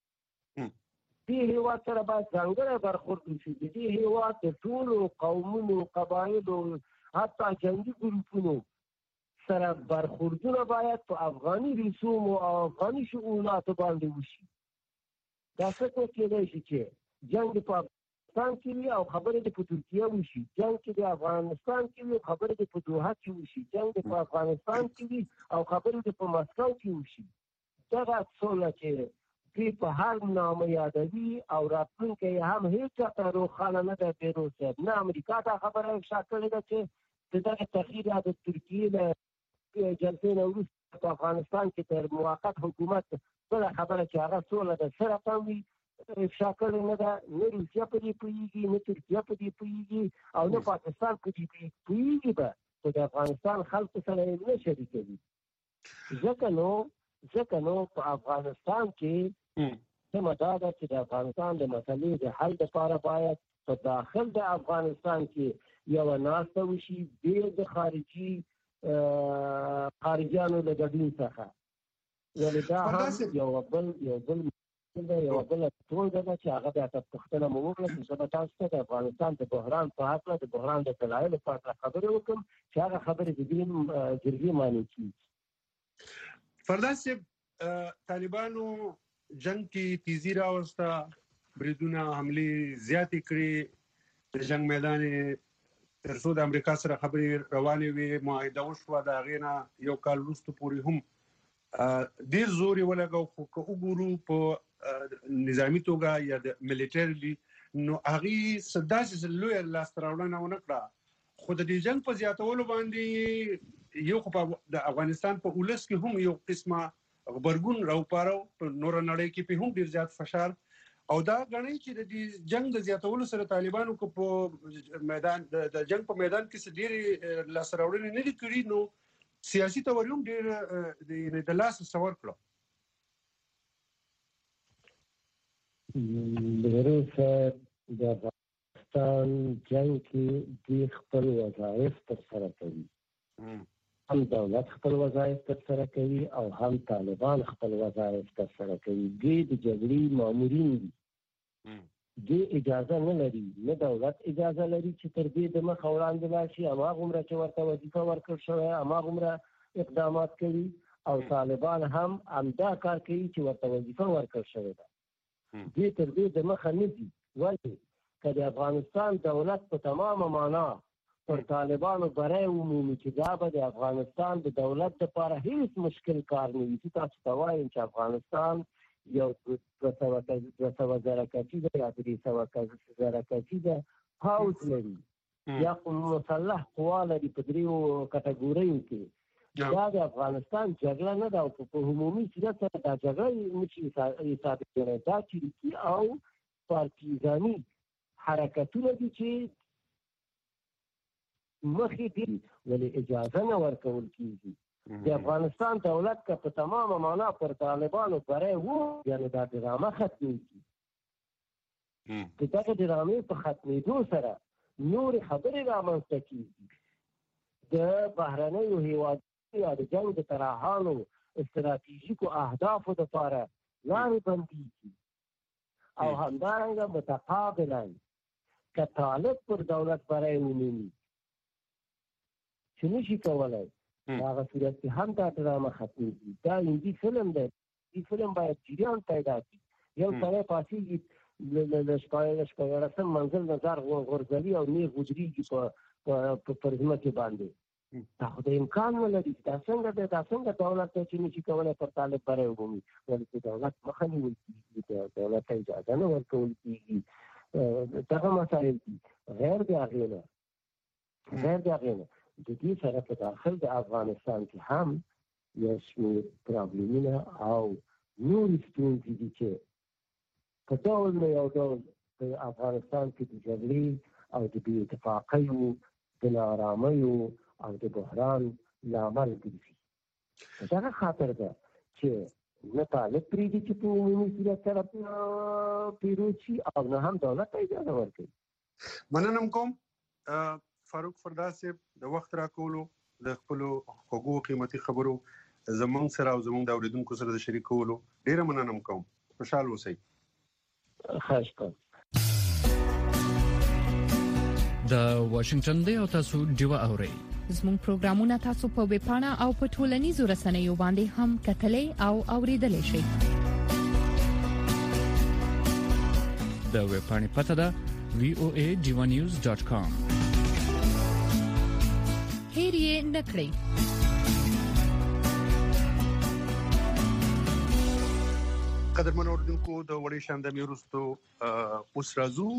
دې هیواد سره باید ځانګړی برخورد وشي. د دې هیواد د ټولو قومونو، قبایلو، حتی جنګي ګروپونو سره برخوردونه باید په افغاني رسومو او افغاني شؤوناتو باندې وشي. دا څه کېدای شي چې جنګ په افغانستان کې وي او خبرې د په ترکیه وشي، جنګ کې د افغانستان کې وي او خبرې د په دوحه کې وشي، جنګ په افغانستان کې وي او خبرې د په مسکو کې وشي. دغه څونه چې دوی په هر نامه یادوي او راتلونکی هم هېڅ چاته روښانه نه دی. پیروز صاحب نه امریکا دا خبره افشا کړې ده چې د دغه تغییر د ترکیې له جلسې نه وروسته په افغانستان کې تر موقت حکومت بله خبره چې هغه سوله د څه رقم وي افشا کړې نه ده. نه روسیه په دې پوهېږي، نه ترکیه په دې پوهېږي او نه پاکستان په دې پوهېږي به، خو د افغانستان خلکو سره یې نه شریکوي. ځکه نو ځکه نو په افغانستان کې سمه دا ده چې د افغانستان د مسلې د حل لپاره باید په داخل د افغانستان کې یوه ناسته وشي بې د خارجي خارجیانو له ګډون څخه. ولې دا هم یو بل یو بل یوه بله ټولګه ده چې هغه بیا ته پوښتنه مو وکړه چې زه به تاسو ته د افغانستان د بحران په هکله د بحران د دلایلو په هکله خبرې وکړم چې هغه خبرې د دې جرګې معنی کېږي. فرداس صاحب، طالبانو جنگ کې تیزی راوسته، بریدونه حملې زیاتې کړې، د جنگ میدان تر څو د امریکا سره خبرې روانې وې، معاهده وشوه، د هغې نه یو کال وروسته پورې هم ډېر زور یې ولګاو. خو که وګورو په نظامي توګه یا د ملیټرلي نو هغې څه داسې لویه لاسته راوړنه ونه کړه. خو د دې جنګ په زیاتولو باندې یو خو د افغانستان په ولس کې هم یو قسمه غبرګون راوپاره، په نوره نړۍ کې په هم ډېر زیات فشار او دا ګڼي چې د دې جنګ د زیاتولو سره طالبانو کو په میدان د جنگ په میدان کې څه ډېرې لاسته راوړنې نه دي کړي، نو سیاسي توري هم ډېر د لاسه سور کړو. بهروز صاحب، د افغانستان جنګ کې دوی خپل وظایف ترسره کوي، هم دولت خپل وظایف ترسره کوي او هم طالبان خپل وظایف ترسره کوي. دوی د جګړې مامورین دي. دوی اجازه نه لري، نه دولت اجازه لري چې تر دې د مخه وړاندې لاړ شي. هماغومره چې ورته وظیفه ورکړل شوې هماغومره اقدامات کوي او طالبان هم همدا کار کوي چې ورته وظیفه ورکړل شوې ده. دوی تر دې د مخه نه دي. ولې؟ که د افغانستان دولت په تمامه معنا پر طالبانو بری ومومي چې دا به د افغانستان د دولت لپاره هیڅ مشکل کار نه وي. تاسو ته وایم چې افغانستان یو دوه سوه زره کسیزه یا درې سوه زره کسیزه پوځ لري، یا مسلح قوا لري په دریو کټګوریو کې. دا د افغانستان جګړه نه ده او په عمومي صورت سره دا جګړه نشي حساب کېدای. دا چریکي او پارتیزاني حرکتونه دي چې مخې دي ولې اجازه نه ورکول کېږي. د افغانستان دولت که په تمامه معنا پر طالبانو بری و یعنې دا ډرامه ختمېږي. د دغه ډرامې په ختمېدو سره نورې خبرې رامنځته کېږي. د بهرنیو هېوادونو یا د جنګ د طرحانو استراتیژیکو اهدافو دپاره لارې بندېږي او همدارنګه متقابلا که طالب پر دولت بری ومومي چې نشي کولی په هغه صورت کې هم دا ډرامه ختمېږي. دا هندي فلم دی. هندي فلم باید جریان پیدا کړي. یو سړی پاسېږي د شپاړسم منزل نه ځار غورځوي او نیغ ودرېږي پر ځمکې باندې. دا خو د امکان نه لري. دا څنګه دی؟ دا څنګه دولت دی چې نشي کولی پر طالب بری ومومي؟ ولې چې دولت مخه نیول کېږي، دولت ته اجازه نه ورکول کېږي. دغه مسایل دي. غیر د هغې نه غیر د هغې نه د دې سره په داخل د افغانستان کې هم یو شمېر پرابلمونه او نورې ستونزې دي چې په ډول نه یو ډول په افغانستان کې د جګړې او د بې اتفاقیو د ناارامیو او د بحران لامل ګرځي. په دغه خاطر ده چې نه طالب پرېږدي چې په عمومي صورت سره پیروز شي او نه هم دولت ته اجازه ورکوي. مننه کوم فاروق فردا صاحب د وخت راکولو د خپلو خوږو قیمتي خبرو زموږ سره او زموږ د اورېدونکو سره د شریکولو ډېره مننه کوم. خوشحال اوسئ. خواهش کوم. د واشنگټن دی او تاسو ډیوه اورئ. زموږ پروګرامونه تاسو په ویب پاڼه او په ټولنیزو رسنیو باندې هم کتلای او اوریدلای شئ. د ویب پاڼې پته ده وی او ای ډیوه نیوز ډاٹ کام. هیر یې نکړئ. قدرمن اوریدونکو د وړې شاندامي وروستو اوس راځو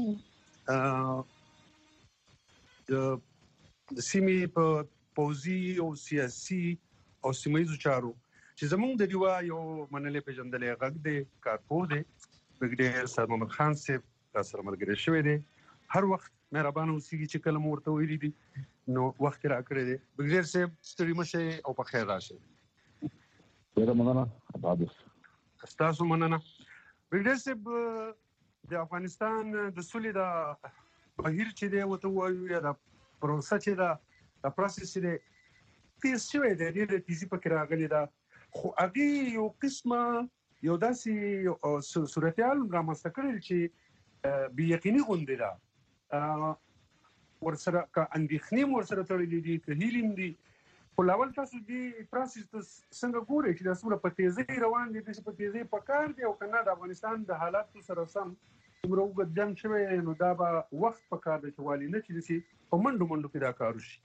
د د سیمې په پوځي او سیاسي او سیمایي چارو چې زموږ د دیوا یو منلې پیژندلې غږ دی کارپوه دی بګډیر سر محمد خان صاحب سره ملګری شوی دی. هر وخت مهربانه اوسېږي چې کله مو ورته ویلي دي نو وخت راکړی دی. بګډیر صاحب ستړي مه شئ او په خیر راشئ. ډېره مننه. اباد ستاسو مننه. بګډیر صاحب د افغانستان د سولې د بهیر چې دی ورته وایو یا د پروسه چې دا د پروسس چې دی تیز شوی دی ډېره تیزي پکې راغلې ده خو هغې یو قسمه یو داسې صورتحال رامنځته کړی چې بې یقیني غوندې ده ورسره که اندېښنې م ورسره تړلي دي که هیلې م دي. خو لاول تاسو دې پروسس ته څنګه ګورئ چې دا څومره په تیزۍ روان دي؟ داسې په تیزۍ پکار دي او که نه د افغانستان د حالاتو سره سم څومره اوږد جنګ شوی نو دا به وخت پکار دی چې والي نه چې داسې په منډو منډو کې دا کار وشي؟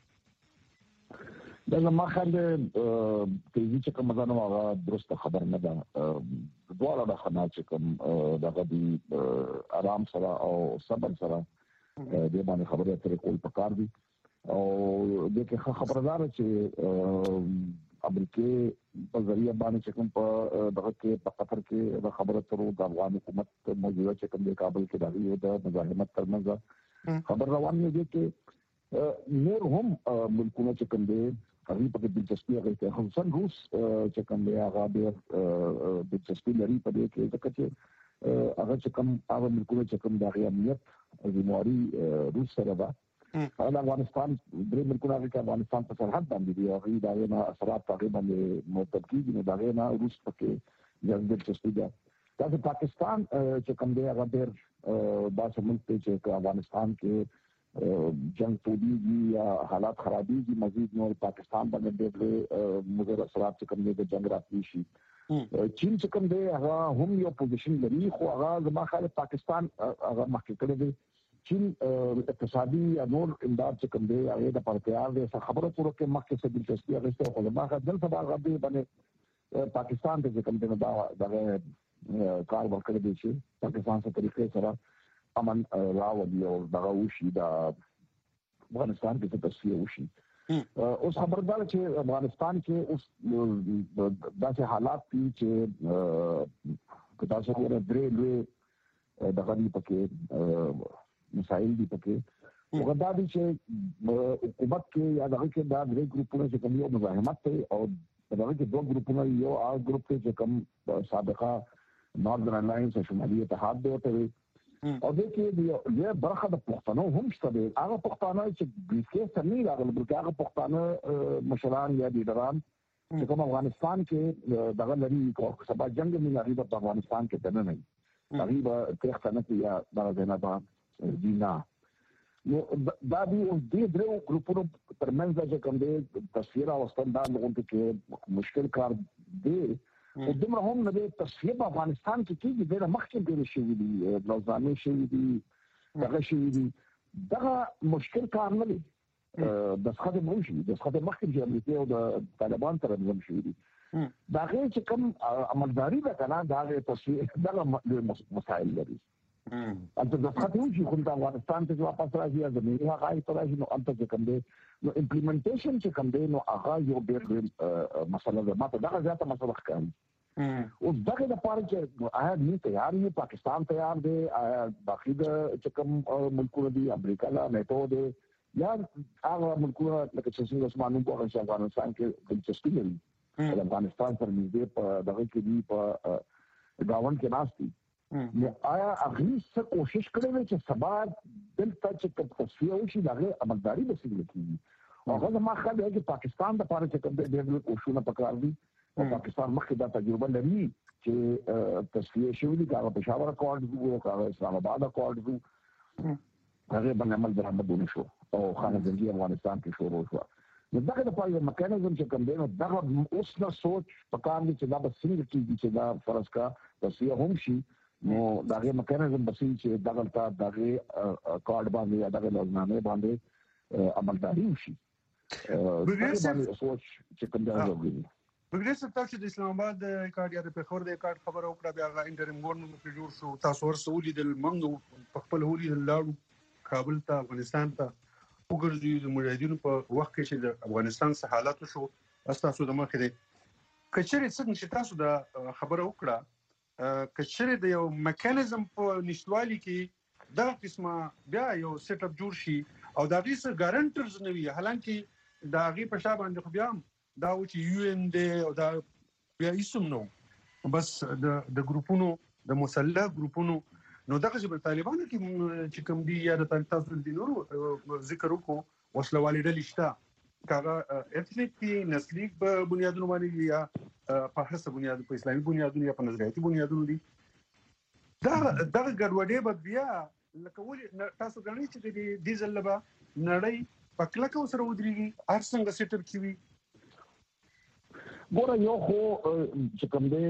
دا زما خیال دی تیزي چې کومه ده نو هغه درسته خبر نه ده. دواړه ډخه چې کوم دغه دي ارام سره او صبر سره دې باندې خبرې اترې کول پکار دي او دې کې خبردار چې امریکې په ذریعہ باندې چې کوم په دغه کې په قطر کې د خبرو اترو د افغان حکومت موجوده چې کوم د کابل کې دغه یو د مزاحمت ترمنځ خبر روان دی چې نور هم ملکونه چې کوم دي هغه په دلچسپي راغلي خصوصا روس چې کوم دی هغه د دلچسپي لري په دې کې ځکه چې هغه چې کوم هغه ملکونه چې کوم د امنیت ذمہواری روس سره ده. د افغانستان درې ملکونه هغه کې افغانستان په سرحد باندې دي او هغه دغه نه اثرات هغه باندې مرتب کیږي نو دغه نه روس پکې ځل دلچسپي ده. دا چې پاکستان چې کوم دی هغه ډېر داسې ملک دی چې افغانستان کې جنگ تولیږي یا حالات خرابېږي مزید نور پاکستان باندې ډېر مضر اثرات چې کوم دی د جنگ راتلی شي. چین چې کوم دی هغه هم یو پوزیشن لري خو هغه زما خیال پاکستان هغه مخکې کړی دی. چین اقتصادي یا نور امداد چې کوم دی هغه د پرتیار دی خبره پوره کې مخکې څه دلچسپي اخیسته خو زما خیال دلته هغه دی باندې پاکستان ته چې کوم دی دا دغه کار ورکړی دی چې پاکستان څخه طریقې سره امن راولي او دغه وشي د افغانستان کې څه تصفیه وشي اوس خبردار چې افغانستان کې اوس داسې حالات دي چې تاسو ګورئ درې لوی د غنی پکې مسائل دي پکې وګدا دي چې حکومت کې یا دغه کې دا درې ګروپونه چې کوم یو مزاحمت کوي او دغه کې دوه ګروپونه یو هغه ګروپ چې کوم سابقه ناردرن الاینس او شمالي اتحاد دی ته او د کې یو برخه د پښتنو هم شته دي هغه پښتانه چې بریکې سمې راغلي بلکې هغه پښتانه مشران یا لیډران چې کوم افغانستان کې دغه لري او سبا جنگ می لري په افغانستان کې دنه نه تقریبا تختنه کې یا دغه جنابه دینا نو دا دی او دې درو ګروپونو ترمنځ چې کوم دي تصویر او ستاندار لغونته کې مشکل کار دی او دومره هم نه د تصفیه په افغانستان کې کېږي ډېر مخکې ډېر شوي دي بلوزانې شوي دي دغه شوي دي دغه مشکل کار نه دی د څخه د موشي د څخه د مخکې چې امریکا او د طالبان تر نظم شوي دي دا غیر چې کوم عملداري ده کنه دا د تصفیه دغه مسائل لري انت د څخه د موشي خو د افغانستان ته واپس راځي زمينه هغه ته راځي نو انت چې کوم دی نو امپلیمنټیشن چې کوم دی نو هغه یو ډېر مسله ده ماته دا زیاته مسله ښکاري او دغه د پاره چې آیا نه تیار یو پاکستان تیار دی باقي د چې کوم ملکونه دي امریکا لا نیټو دی یا هغه ملکونه لکه چې څنګه اسمانو په هغه افغانستان کې دلچسپي لري افغانستان پر نږدې په دغه کې دی په گاون کې ناشتي نو آیا هغه څه کوشش کړې چې سبا دلته چې تصفیه وشي دغه عملداري به څنګه کیږي هغه ما خیال دی چې پاکستان د پاره چې کوم ډېر کوششونه پکار دي او پاکستان مخکې دا تجربه لري چې تصفیه شوی دی هغه پېښور اکورډ وو هغه اسلام آباد اکورډ وو هغه باندې عمل درامدونه شو او خانه جنگي افغانستان کې شروع شو نو دغه د پاره میکانیزم چې کوم دی نو دغه اوس نه سوچ پکار دي چې دا به څنګه کیږي چې دا فرض کا تصفیه هم شي نو دغه میکانیزم بسې چې دغه تا دغه کارت باندې یا دغه لوزنامه باندې عملداري وشي بګریس سوچ چې کوم دی راغلی بګریس تاسو د اسلام آباد د کارت یا د پیښور د کارت خبر او کړه بیا غا انټریم ګورنمنت کې جوړ شو تاسو ورسولي د منګو په خپل هولي د لاړو کابل ته افغانستان ته وګرځي د مجاهدینو په وخت کې چې د افغانستان سره حالات شو تاسو د مخې دی کچېرې څنګه چې تاسو د خبره وکړه کچېرې د یو میکانیزم په نشټوالي کې دا قسمه بیا یو سیټ اپ جوړ شي او دا غي سره ګارانټرز نه وي حالانکه دا غي په شابه باندې خو بیا دا و چې یو ان دی او دا بیا اسم نو بس د د ګروپونو د مسلح ګروپونو نو دغه چې طالبانو کې چې کوم دی یا د تاسو د نورو ذکر وکړو وسلوالې ډلې شته کاغه اتنیک کې نسلي په بنیادونو باندې یا په هڅه بنیاد په اسلامي بنیادونو یا په نظریاتي بنیادونو دي دا دغه ګډوډي به بیا لکه ولې تاسو غواړئ چې د ډیزل لبا نړۍ په کلکه سره ودرېږي هر څنګه سیټر کیوي ګوره یو خو چې کوم دی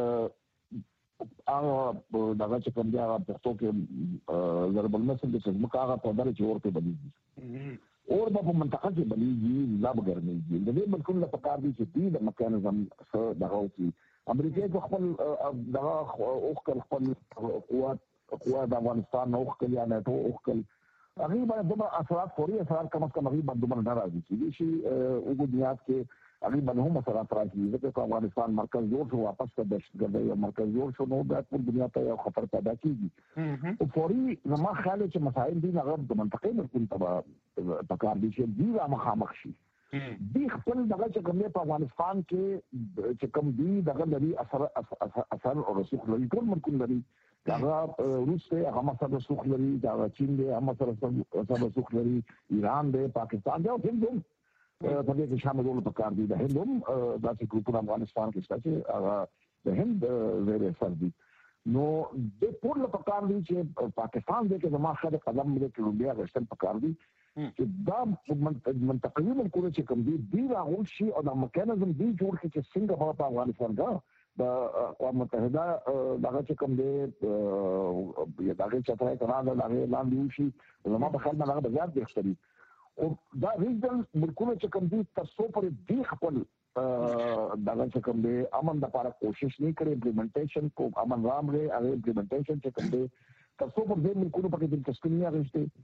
هغه دغه چې کوم دی هغه پښتو کې ضرب المثل د څه هغه په دغه چې ورته بلیږي اور په منطقه کې بلیږي لا بګرنيږي د دې ملکونو په کار دي چې دې د میکانیزم سره دغه وکړي امریکا په خپل دغه اوخ خپل قوت قوت د افغانستان او خپل یا ناتو او خپل هغه باندې دومره اثرات فوري اثرات کم از کم هغه باندې دومره ناراضي چې شي او بنیاد کې هغه باندې هم اثرات راځي ځکه افغانستان مرکز جوړ شو واپس ته دهشتګردي او مرکز جوړ شو نو د ټول دنیا ته یو خطر پیدا کیږي او فوري زما خیال چې مسائل دي هغه د منطقې ملکون ته پکار دي چې دی را مخامخ شي دی خپل دغه چې کوم په افغانستان کې چې کوم دی دغه لري اثر اثر او رسوخ لري ټول ملکون لري هغه روس ته هغه سره رسوخ لري دا چین دی هغه سره رسوخ لري ایران دی پاکستان دی او هند په دې کې شامل ول پکار دي د هند هم داسې ګروپونه افغانستان کې شته چې هغه د هند زیر اثر دي نو د ټول پکار دي چې پاکستان دې کې زما خاله قدم دې کې لوبیا غشتل پکار دي چې دا منطقوي ملکونه چې کوم دي دی راغول شي او د میکانیزم دی جوړ کې چې څنګه په افغانستان دا د اقوام متحده دغه چې کوم دی دغه چې ترای کړه دا لاندې وشي زما په خیال باندې زیات بهتري او دا ریجن ملکونه چې کوم دي تاسو پر دې خپل دغه چې کوم دی امن د لپاره کوشش نه کړي امپلیمنټیشن کو امن رام لري هغه امپلیمنټیشن چې کوم دی تاسو پر دې ملکونو په کې دلچسپي نه راځي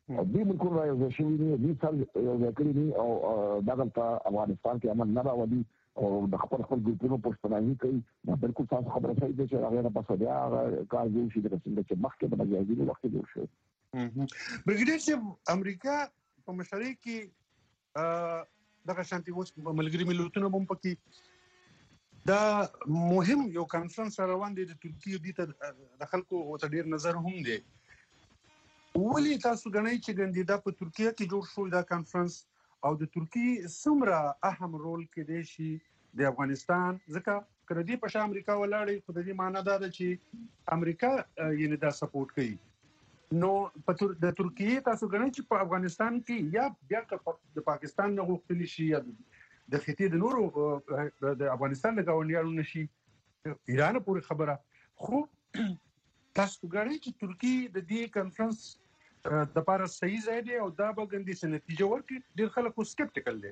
او دې ملکونو راځي شي نه دي سر یو ځکري نه او دغه افغانستان کې امن نه راوړي او د خپل خپل ګروپونو پښتنایي کوي نو بالکل تاسو خبره صحیح ده چې هغه نه پاسه بیا کار دی چې د څنګه چې مخکې د مجاهدینو وخت جوړ شو. برګیډیر صاحب امریکا په مشرۍ کې دغه شانتي اوس ملګری ملتونه هم پکې دا مهم یو کانفرنس روان دی د ترکیه د د خلکو او ډیر نظر هم دی. ولې تاسو غنئ چې ګندې دا په ترکیه کې جوړ شو دا کانفرنس او د ترکیه څومره اهم رول کې دی شي د افغانستان ځکه کړه دې په امریکا ولاړې خو د دې معنی دا ده چې امریکا یې دا سپورټ کوي. نو په د ترکیه تاسو غنئ چې په افغانستان کې یا بیا د پاکستان نه غوښتل شي یا د خطې د نورو د افغانستان د گاونډیانو نشي ایران پورې خبره خو تاسو غواړئ چې ترکیه د دې کانفرنس د لپاره صحیح ځای دی او دا به ګندې څه نتیجه ورکړي. ډېر خلک سکپټیکل دي.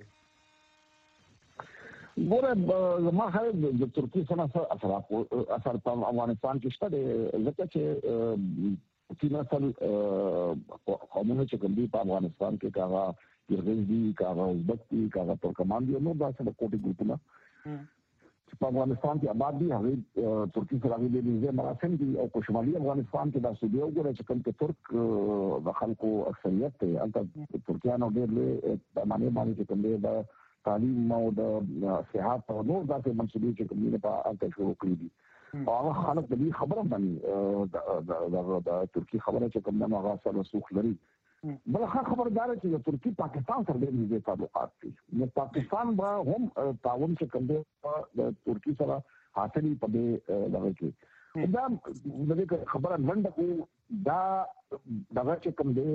ګوره زما خیال د ترکیه سره اثر اثر په افغانستان کې شته ځکه چې چې مثلا قومونه چې کوم دي په افغانستان کې کاغه یرغل دي کاغه ازبک دي کاغه ترکمان دي نو دا څه کوټي ګروپونه په افغانستان کې آباد دي هغه ترکیه سره د دې مراسم دي او په شمالي افغانستان کې دا سودی وګورئ چې کوم ترک د خلکو اکثریت ته البته ترکیانو ډېر له معنی باندې چې کوم دي د تعلیم او د صحت او نور داسې منصبې چې کوم دي په اړه شروع کړی دي هغه خلک د دې خبره باندې د ترکیه خبره چې کوم نه هغه سره سوخ لري. بل خبر دار چې د ترکیه پاکستان سره ډېر نږدې تعلقات دي. نو پاکستان به هم تعاون چې کوم دی د ترکیه سره حاصلې په دې دغه کې دا د دې خبره منډه کو دا دغه چې کوم دی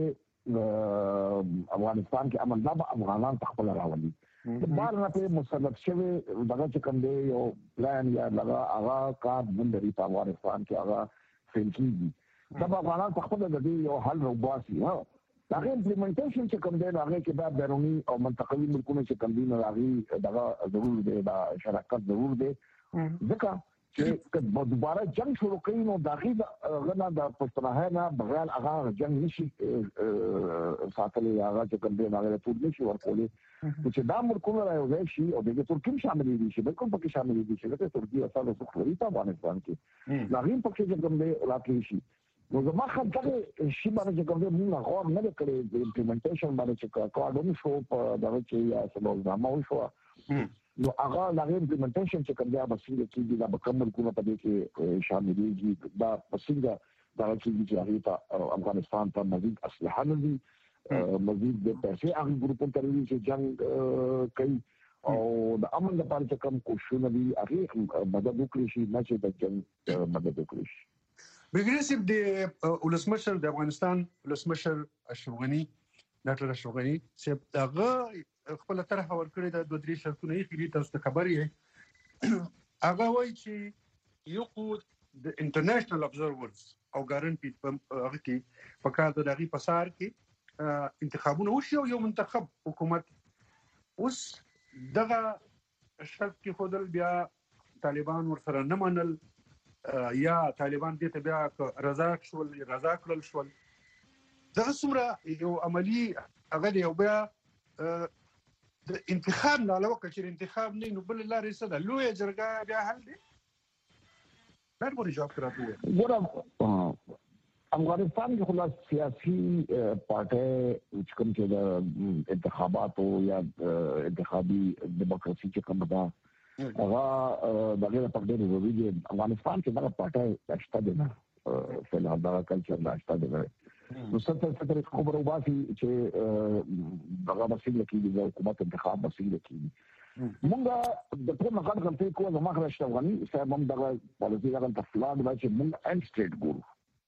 افغانستان کې امن دا افغانان خپل راولي بار نه په مسلط شوی دغه چې کوم دی یو پلان یا دغه هغه کار بندري په افغانستان کې هغه فیل کیږي دا افغانان خپل د دې یو حل وباسي. ها هغه امپلیمنټیشن چې کوم دی هغه کې دا بیرونی او منطقوي ملکونه چې کوم دي هغه دغه ضرور دی دا شراکت ضرور دی ځکه چې کله دوباره جنگ شروع کړي نو داخلي غنا د پښتونخوا نه بغیر هغه جنگ نشي ساتلې هغه چې کوم دی هغه ټول نشي ورکولې چې دا ملکونه راوځي شي او د ترکیه شامل دي شي بالکل پکې شامل دي چې د ترکیه اصل څخه لري په افغانستان کې لاغین پکې چې کوم دی راځي شي نو زما خبره شي باندې کوم دی موږ غوړ نه کړی د امپلیمنټیشن باندې چې کارډون شو په دغه چې یا سمول زمو شو نو هغه د امپلیمنټیشن چې کوم دی مسله کې دا مکمل کومه په دې کې شامل دي دا مسله دا چې هغه افغانستان ته مزید اسلحه نه دي مزید د پیسې هغه ګروپونو ته چې جنگ کوي او د امن لپاره چې کوم کوششونه دي هغه مدد وکړي شي نه چې د جنگ مدد وکړي شي. بګریسیب د ولسمشر د افغانستان ولسمشر اشرف غنی ډاکټر اشرف غنی چې هغه خپل طرح ورکړی د دوه درې شرطونه یې خېری تاسو ته خبر یې هغه وایي چې یو خو د انټرنیشنل ابزرورز او ګارانټي په هغه کې په کار د دغه پسار کې انتخابونه وشي او یو منتخب حکومت اوس دغه شرط کې خودل بیا طالبان ورسره نه منل یا طالبان دې ته بیا رضا شول رضا کړل شول دا څومره یو عملی هغه دی او بیا د انتخاب نه علاوه چې انتخاب نه نو بل لارې څه ده لوی جرګه بیا حل دی دا ورته جواب راځي. ګور افغانستان کې خلاص سیاسي پارټي چې کوم چې د انتخاباتو یا انتخابي دیموکراسي چې کوم ده هغه دغه په ډېر ضروري دی. افغانستان کې دا پارټي شته دی نه فلحال دا کلچر لا شته دی نو څه څه طریقه خبرو باسي چې دغه مسله کې د حکومت انتخاب مسله کې مونږ د کوم غږ غلطي کوو زما خلاص افغاني صاحب هم دغه پالیسي هغه تفصیلات دا چې مونږ اند سټیټ ګورو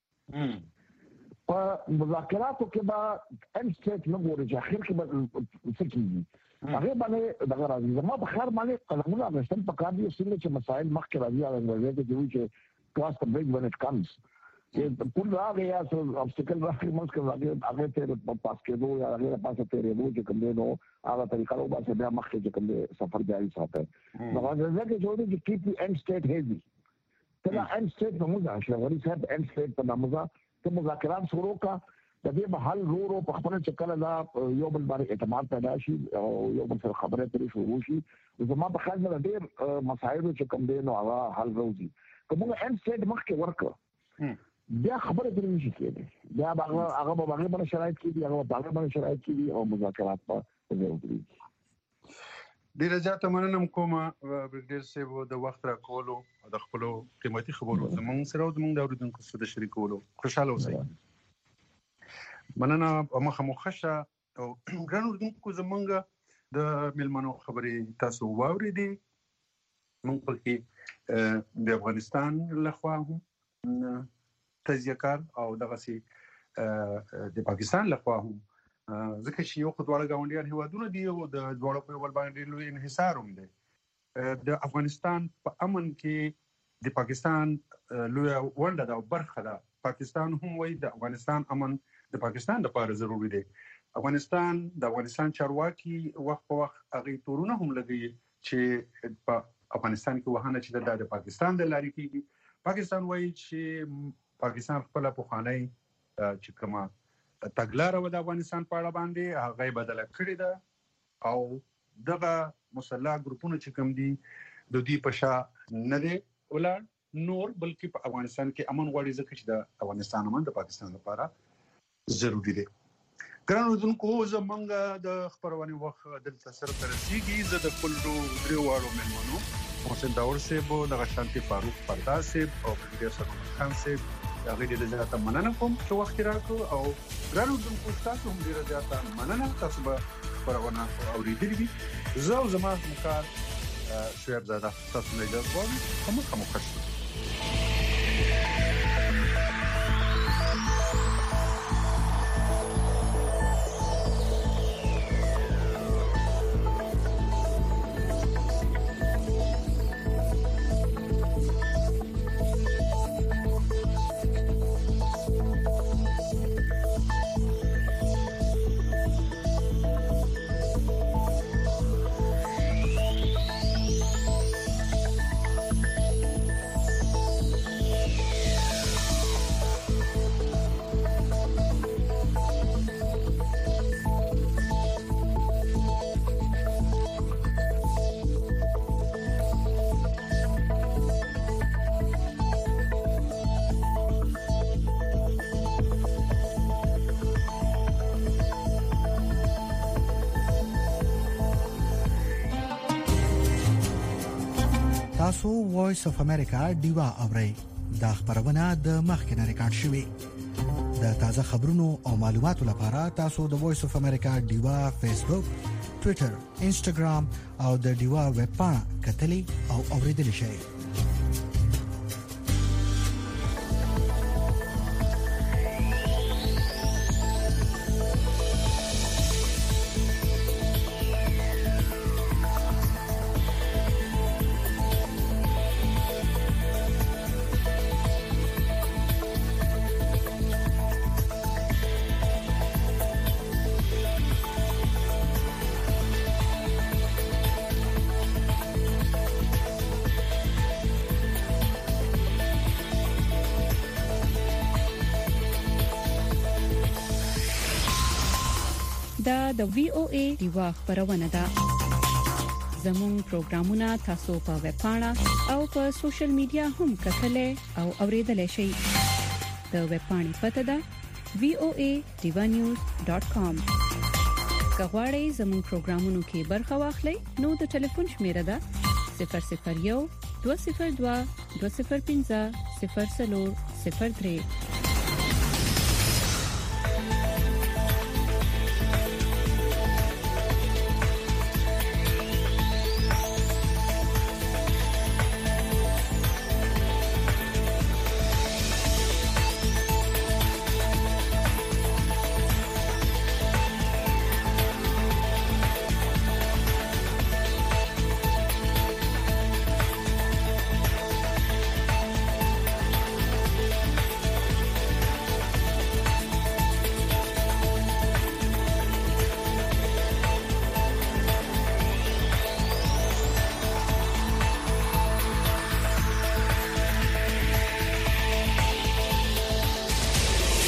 په مذاکراتو کې با اند سټیټ نه ګوري چې اخر کې به څه کیږي هغه باندې دغه راځي زما په خیر باندې قلمونه غشتل په کار دي چې مسائل مخکې راځي هغه ورته دی چې کلاس ته بریک when it comes چې ټول راغی یا څو obstacle راغی موږ کوم هغه ته پاس کېدو یا هغه پاسه ته ریبو چې کوم نو هغه طریقه له باسه بیا مخکې چې کوم سفر جاري ساتي نو هغه ځکه چې ورته کیپ end state heavy کله end state په موږ شغالي صاحب end state په نامه ته مذاکرات شروع کا د دې به حل ورو په خپل چکر دا یو بل باندې اعتماد پیدا شي او یو بل سره خبرې پرې شروع شي زما په خیال نه ډېر مسایل چې کوم دي نو هغه حل راوځي کومه ان سټ مخکې ورکړه بیا خبرې پرې نشي کېدای بیا هغه هغه به هغه باندې شرایط کې دي هغه هغه باندې شرایط کې دي او مذاکرات په ضروري ډیر زیاته مننه کوم برګډیر صاحب د وخت را کولو د خپل قیمتي خبرو زموږ سره او زموږ د اوریدونکو سره شریکولو خوشاله اوسئ مننه مخه مخشه او ګران اوریدونکو زموږ د ملمنو خبرې تاسو واورېدې موږ پکې د افغانستان لخوا هم تجزیه کار او دغه سي د پاکستان لخوا هم ځکه چې یو خدواړه گاونډیان هیوادونه دي او د دوړو په بل باندې لوی انحصار هم دی د افغانستان په امن کې د پاکستان لوی ونډه ده او برخه ده پاکستان هم وایي د افغانستان امن د پاکستان لپاره ضروری دی افغانستان د افغانستان چارواکي وخت په وخت هغه تورونه هم لګي چې په افغانستان کې وهانه چې د پاکستان د لارې کېږي پاکستان وایي چې پاکستان خپل په خانه چې کومه تګلاره و د افغانستان په اړه باندې هغه بدله کړې ده او دغه مسلح ګروپونه چې کوم دي د دې په شا نه دي ولر نور بلکې په افغانستان کې امن غواړي ځکه چې د افغانستان امن د پاکستان لپاره ضروری دی ګران اوریدونکو زمونږ د خبرونه وخت دلته سره ترسيږي زه د کلو درو واړو مېلمنو محسن داور صاحب د غشانتي فاروق پردا صاحب او بریګیډر سلمان خان صاحب هغه دې زیاته مننه کوم چې وخت راکړو او ګران اوریدونکو تاسو هم ډیره زیاته مننه تاسو به خبرونه اوریدلې دي زه او زما همکار شعیب زاده تاسو نه جواب کوم کوم خوښ تاسو وایس اف امریکا دیوا اورئ دا خبرونه د مخکنه ریکارډ شوې د تازه خبرونو او معلوماتو لپاره تاسو د وایس اف امریکا دیوا فیسبوک ټوئیټر انسټاګرام او د دیوا ویب پاڼه کتلې او اوریدلې شئ دا د وی او ای دیوا خبرونه ده زموږ پروگرامونه تاسو په ویب پاڼه او په سوشل میډیا هم کتلې او اوریدلې شئ د ویب پاڼې پته ده وی او ای دیوا نیوز ډاٹ کام کغواړئ زموږ پروگرامونو کې برخه واخلئ نو د ټلیفون شمیره ده صفر صفر یو دوه صفر دوه دوه صفر پنځه صفر صفر صفر درې